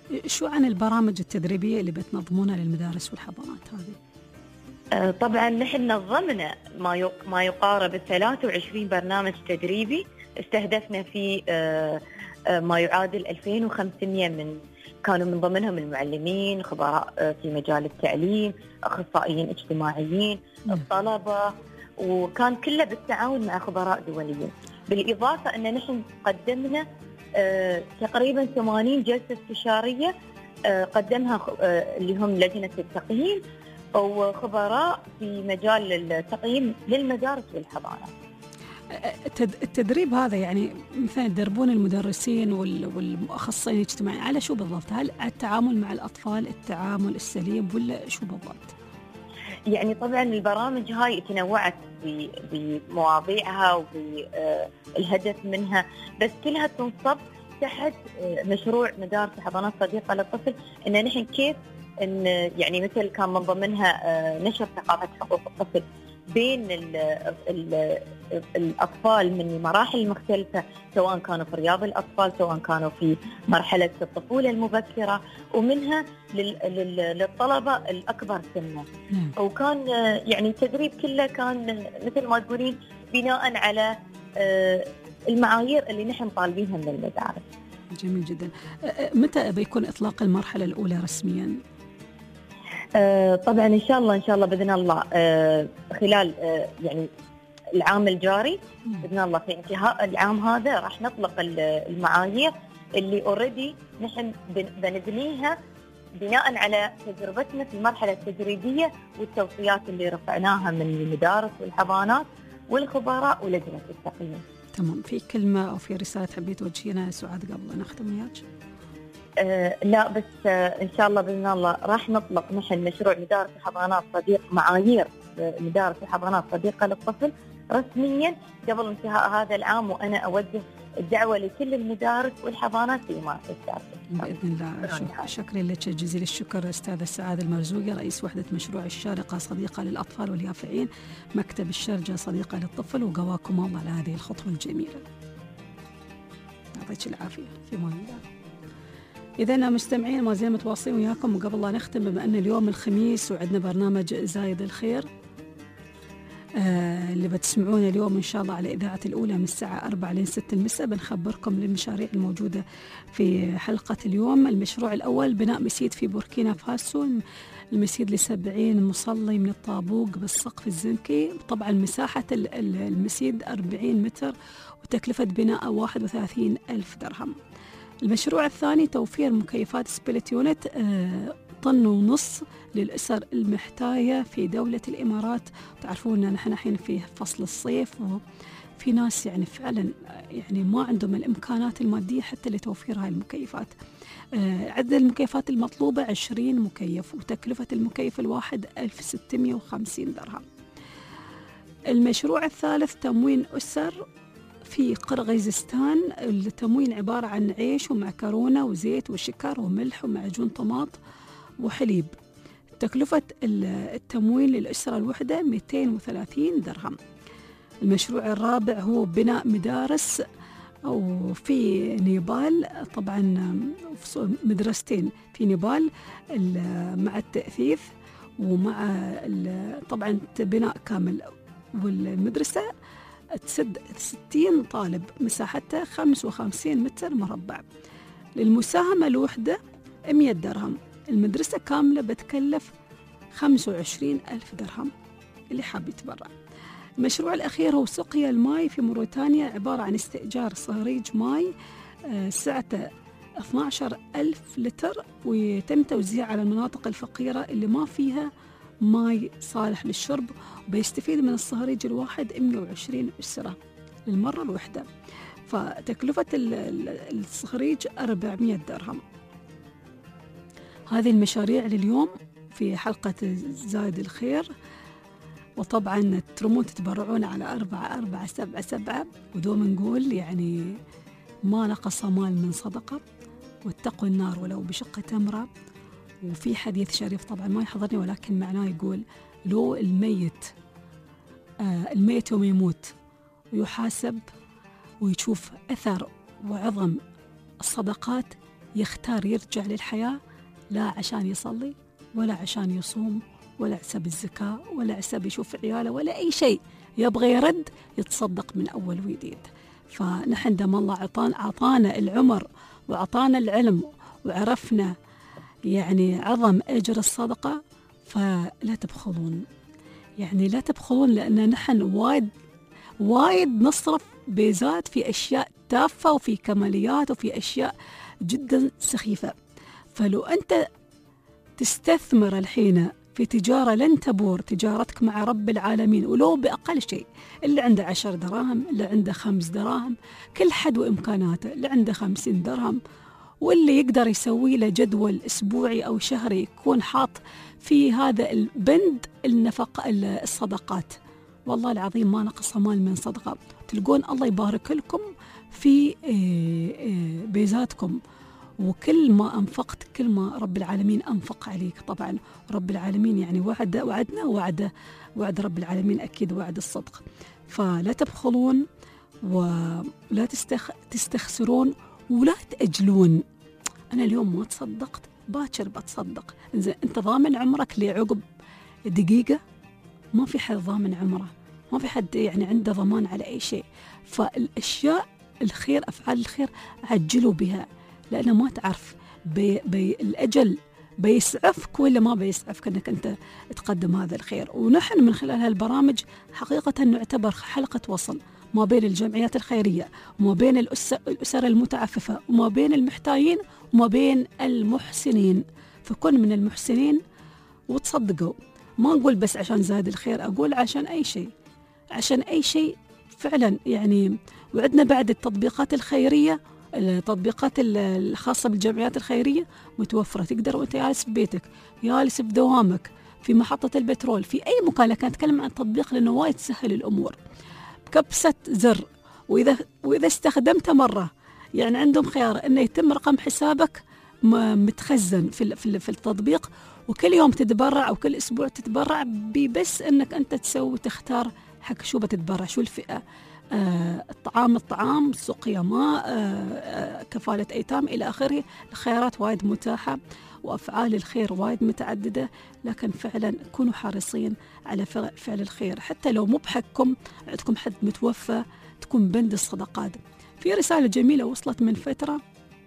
شو عن البرامج التدريبية اللي بتنظمونها للمدارس والحضانات هذه؟ طبعا نحن نظمنا ما يقارب 23 برنامج تدريبي، استهدفنا فيه ما يعادل 2500 كانوا من ضمنهم المعلمين، خبراء في مجال التعليم، أخصائيين اجتماعيين، الطلبة، وكان كله بالتعاون مع خبراء دوليين. بالإضافة أن نحن قدمنا تقريبا 80 جلسة استشارية قدمها اللي هم لجنة التقييم وخبراء في مجال التقييم للمدارس والحضانات. التدريب هذا يعني مثلا يدربون المدرسين والأخصائيين الاجتماعيين على شو بالضبط؟ هل التعامل مع الأطفال، التعامل السليم، ولا شو بالضبط؟ يعني طبعا البرامج هاي تنوعت بمواضيعها وبالهدف منها، بس كلها تنصب تحت مشروع مدارس وحضانات صديقة للطفل، إن نحن كيف إن يعني مثل كان من ضمنها نشر ثقافة حقوق الطفل بين الأطفال من المراحل المختلفة، سواء كانوا في رياض الأطفال، سواء كانوا في مرحلة الطفولة المبكرة، ومنها للطلبة الأكبر سنا. وكان يعني التدريب كله كان مثل ما تقولين بناء على المعايير اللي نحن طالبينها من المدارس. جميل جدا. متى بيكون إطلاق المرحلة الأولى رسمياً؟ طبعا إن شاء الله بإذن الله خلال يعني العام الجاري بإذن الله، في انتهاء العام هذا راح نطلق المعايير اللي اوريدي نحن بنبنيها بناء على تجربتنا في المرحلة التجريبية والتوصيات اللي رفعناها من المدارس والحضانات والخبراء ولجنة التقييم. تمام. في كلمة أو في رسالة تحبي توجهينها سعاد قبل أن نختم وياك؟ لا بس إن شاء الله بإذن الله راح نطلق نحن مشروع مدارس وحضانات معايير مدارس وحضانات صديقة للطفل رسميا قبل انتهاء هذا العام، وأنا أوجه الدعوة لكل المدارس والحضانات في إمارة الشارقة بإذن الله. شكرا لك جزيل الشكر أستاذة سعاد المرزوقي، رئيس وحدة مشروع الشارقة صديقة للأطفال واليافعين، مكتب الشرجة صديقة للطفل، وقواكم الله على هذه الخطوة الجميلة. يعطيك العافية. في أمان الله. إذا مستمعين ما زلنا متواصلين وياكم، وقبل لا نختم بما أن اليوم الخميس وعندنا برنامج زايد الخير اللي بتسمعونه اليوم إن شاء الله على إذاعة الأولى من الساعة 4 لين 6 المساء، بنخبركم للمشاريع الموجودة في حلقة اليوم. المشروع الأول بناء مسجد في بوركينا فاسو، المسجد ل70 مصلي من الطابوق بالسقف الزنكي. طبعا مساحة المسجد 40 متر وتكلفة بناء 31,000 درهم. المشروع الثاني توفير مكيفات سبليت يونت 1.5 طن للأسر المحتاجة في دولة الإمارات. تعرفون أن نحن الحين في فصل الصيف، وفي ناس يعني فعلا يعني ما عندهم الإمكانات المادية حتى لتوفير هاي المكيفات. عدد المكيفات المطلوبة 20 مكيف، وتكلفة المكيف الواحد 1650 درهم. المشروع الثالث تموين أسر في قرغيزستان. التموين عبارة عن عيش ومعكرونة وزيت وشكر وملح ومعجون طماط وحليب. تكلفة التموين للأسرة الوحدة 230 درهم. المشروع الرابع هو بناء مدارس أو في نيبال، طبعا مدرستين في نيبال مع التأثيث ومع طبعا بناء كامل، والمدرسة تسد 60 طالب، مساحتها 55 متر مربع. للمساهمة الوحدة 100 درهم. المدرسة كاملة بتكلف 25,000 درهم اللي حاب يتبرع. المشروع الأخير هو سقيا الماء في موريتانيا، عبارة عن استئجار صهريج ماء سعته 12,000 لتر، ويتم توزيعه على المناطق الفقيرة اللي ما فيها ماء صالح للشرب، وبيستفيد من الصهريج الواحد 120 أسرة للمرة الواحدة. فتكلفة الصهريج 400 درهم. هذه المشاريع لليوم في حلقة زايد الخير، وطبعا ترمون تتبرعون على 4477، ودوم نقول يعني ما نقص مال من صدقة، واتقوا النار ولو بشق تمرة. وفي حديث شريف طبعا ما يحضرني ولكن معناه يقول لو الميت يوم يموت ويحاسب ويشوف أثر وعظم الصدقات يختار يرجع للحياة لا عشان يصلي ولا عشان يصوم ولا حساب الزكاة ولا حساب يشوف عياله ولا أي شيء، يبغى يرد يتصدق من أول وجديد. فنحن دام الله عطانا العمر وعطانا العلم وعرفنا يعني عظم أجر الصدقة، فلا تبخلون، يعني لا تبخلون، لأن نحن وايد نصرف بيزات في أشياء تافهة وفي كماليات وفي أشياء جدا سخيفة. فلو أنت تستثمر الحين في تجارة لن تبور، تجارتك مع رب العالمين، ولو بأقل شيء، اللي عنده 10 دراهم، اللي عنده 5 دراهم، كل حد وإمكاناته، اللي عنده 50 درهم، واللي يقدر يسوي له جدول أسبوعي أو شهري يكون حاط في هذا البند النفقة الصدقات. والله العظيم ما نقص مال من صدقة، تلقون الله يبارك لكم في بيزاتكم، وكل ما أنفقت كل ما رب العالمين أنفق عليك. طبعا رب العالمين يعني وعدنا وعد رب العالمين أكيد وعد الصدق. فلا تبخلون ولا تستخسرون ولا تأجلون. أنا اليوم ما تصدقت باكر بتصدق. إذا أنت ضامن عمرك لعقب دقيقة، ما في حد ضامن عمره، ما في حد يعني عنده ضمان على أي شيء. فالأشياء الخير، أفعال الخير عجلوا بها، لأنه ما تعرف الأجل بيسعفك ولا ما بيسعفك أنك أنت تقدم هذا الخير. ونحن من خلال هالبرامج حقيقة نعتبر حلقة وصل ما بين الجمعيات الخيرية وما بين الأسر المتعففة وما بين المحتاجين وما بين المحسنين. فكن من المحسنين وتصدقوا. ما أقول بس عشان زاد الخير، أقول عشان أي شيء، عشان أي شيء فعلا يعني. وعندنا بعد التطبيقات الخيرية، التطبيقات الخاصة بالجمعيات الخيرية متوفرة، تقدر وانت جالس في بيتك، جالس بدوامك، في محطة البترول، في أي مكان. لكن أتكلم عن تطبيق لأنه وايد سهل الأمور، بكبسة زر. وإذا استخدمته مرة يعني عندهم خيار أنه يتم رقم حسابك متخزن في التطبيق، وكل يوم تتبرع أو كل أسبوع تتبرع، بس أنك أنت تختار حق شو بتتبرع، شو الفئة، الطعام، سقيا ماء، كفالة أيتام إلى آخره. الخيارات وايد متاحة وأفعال الخير وايد متعددة، لكن فعلا كونوا حريصين على فعل الخير، حتى لو مو بحقكم، عندكم حد متوفى، تكون بند الصدقات. في رسالة جميلة وصلت من فترة،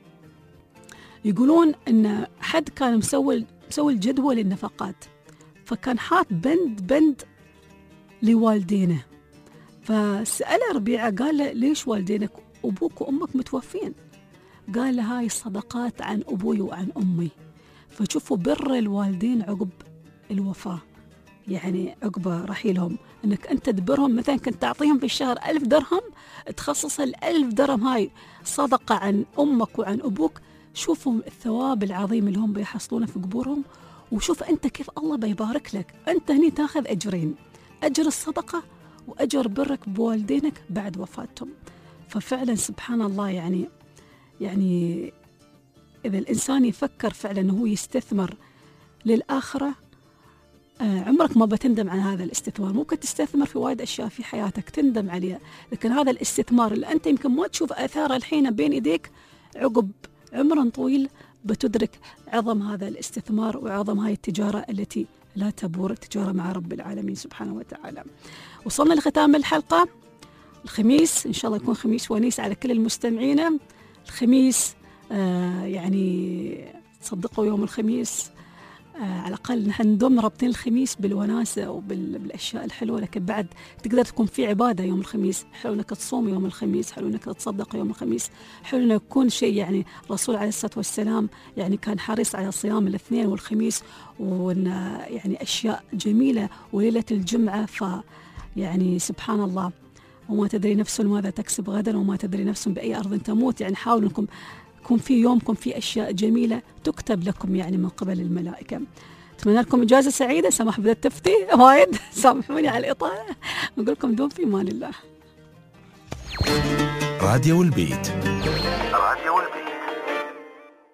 يقولون أن حد كان مسوي جدول النفقات، فكان حاط بند لوالدينه. فسأله ربيعة قال له ليش والدينك أبوك وأمك متوفين؟ قال له هاي الصدقات عن أبوي وعن أمي. فشوفوا بر الوالدين عقب الوفاة، يعني عقب رحيلهم، أنك أنت تبرهم. مثلا كنت تعطيهم في الشهر 1000 درهم، تخصص 1000 درهم هاي صدقة عن أمك وعن أبوك. شوفوا الثواب العظيم اللي هم بيحصلونه في قبورهم، وشوف أنت كيف الله بيبارك لك. أنت هني تاخذ أجرين، أجر الصدقة وأجر برك بوالدينك بعد وفاتهم. ففعلا سبحان الله، يعني إذا الإنسان يفكر فعلا أنه هو يستثمر للآخرة، عمرك ما بتندم عن هذا الاستثمار. ممكن تستثمر في وايد أشياء في حياتك تندم عليها، لكن هذا الاستثمار اللي أنت يمكن ما تشوف آثاره الحين بين إيديك، عقب عمر طويل بتدرك عظم هذا الاستثمار وعظم هاي التجارة التي لا تبور، تجارة مع رب العالمين سبحانه وتعالى. وصلنا لختام الحلقة. الخميس إن شاء الله يكون خميس ونيس على كل المستمعين. الخميس يعني تصدقوا يوم الخميس على الأقل نحن ندوم رابطين الخميس بالوناسة وبالأشياء الحلوة، لكن بعد تقدر تكون في عبادة يوم الخميس. حلو أنك تصوم يوم الخميس، حلو أنك تصدق يوم الخميس، حلو أنك يكون شيء. يعني الرسول عليه الصلاة والسلام يعني كان حريص على صيام الاثنين والخميس، وأن يعني أشياء جميلة. وليلة الجمعة يعني سبحان الله، وما تدري نفس ماذا تكسب غدا وما تدري نفس بأي أرض تموت. يعني حاولوا أنكم يكون في يومكم في أشياء جميلة تكتب لكم يعني من قبل الملائكة. أتمنى لكم إجازة سعيدة. سمح بدأت تفتي وايد، سامحوني على الإطالة، أقول لكم دوم في أمان الله. راديو البيت.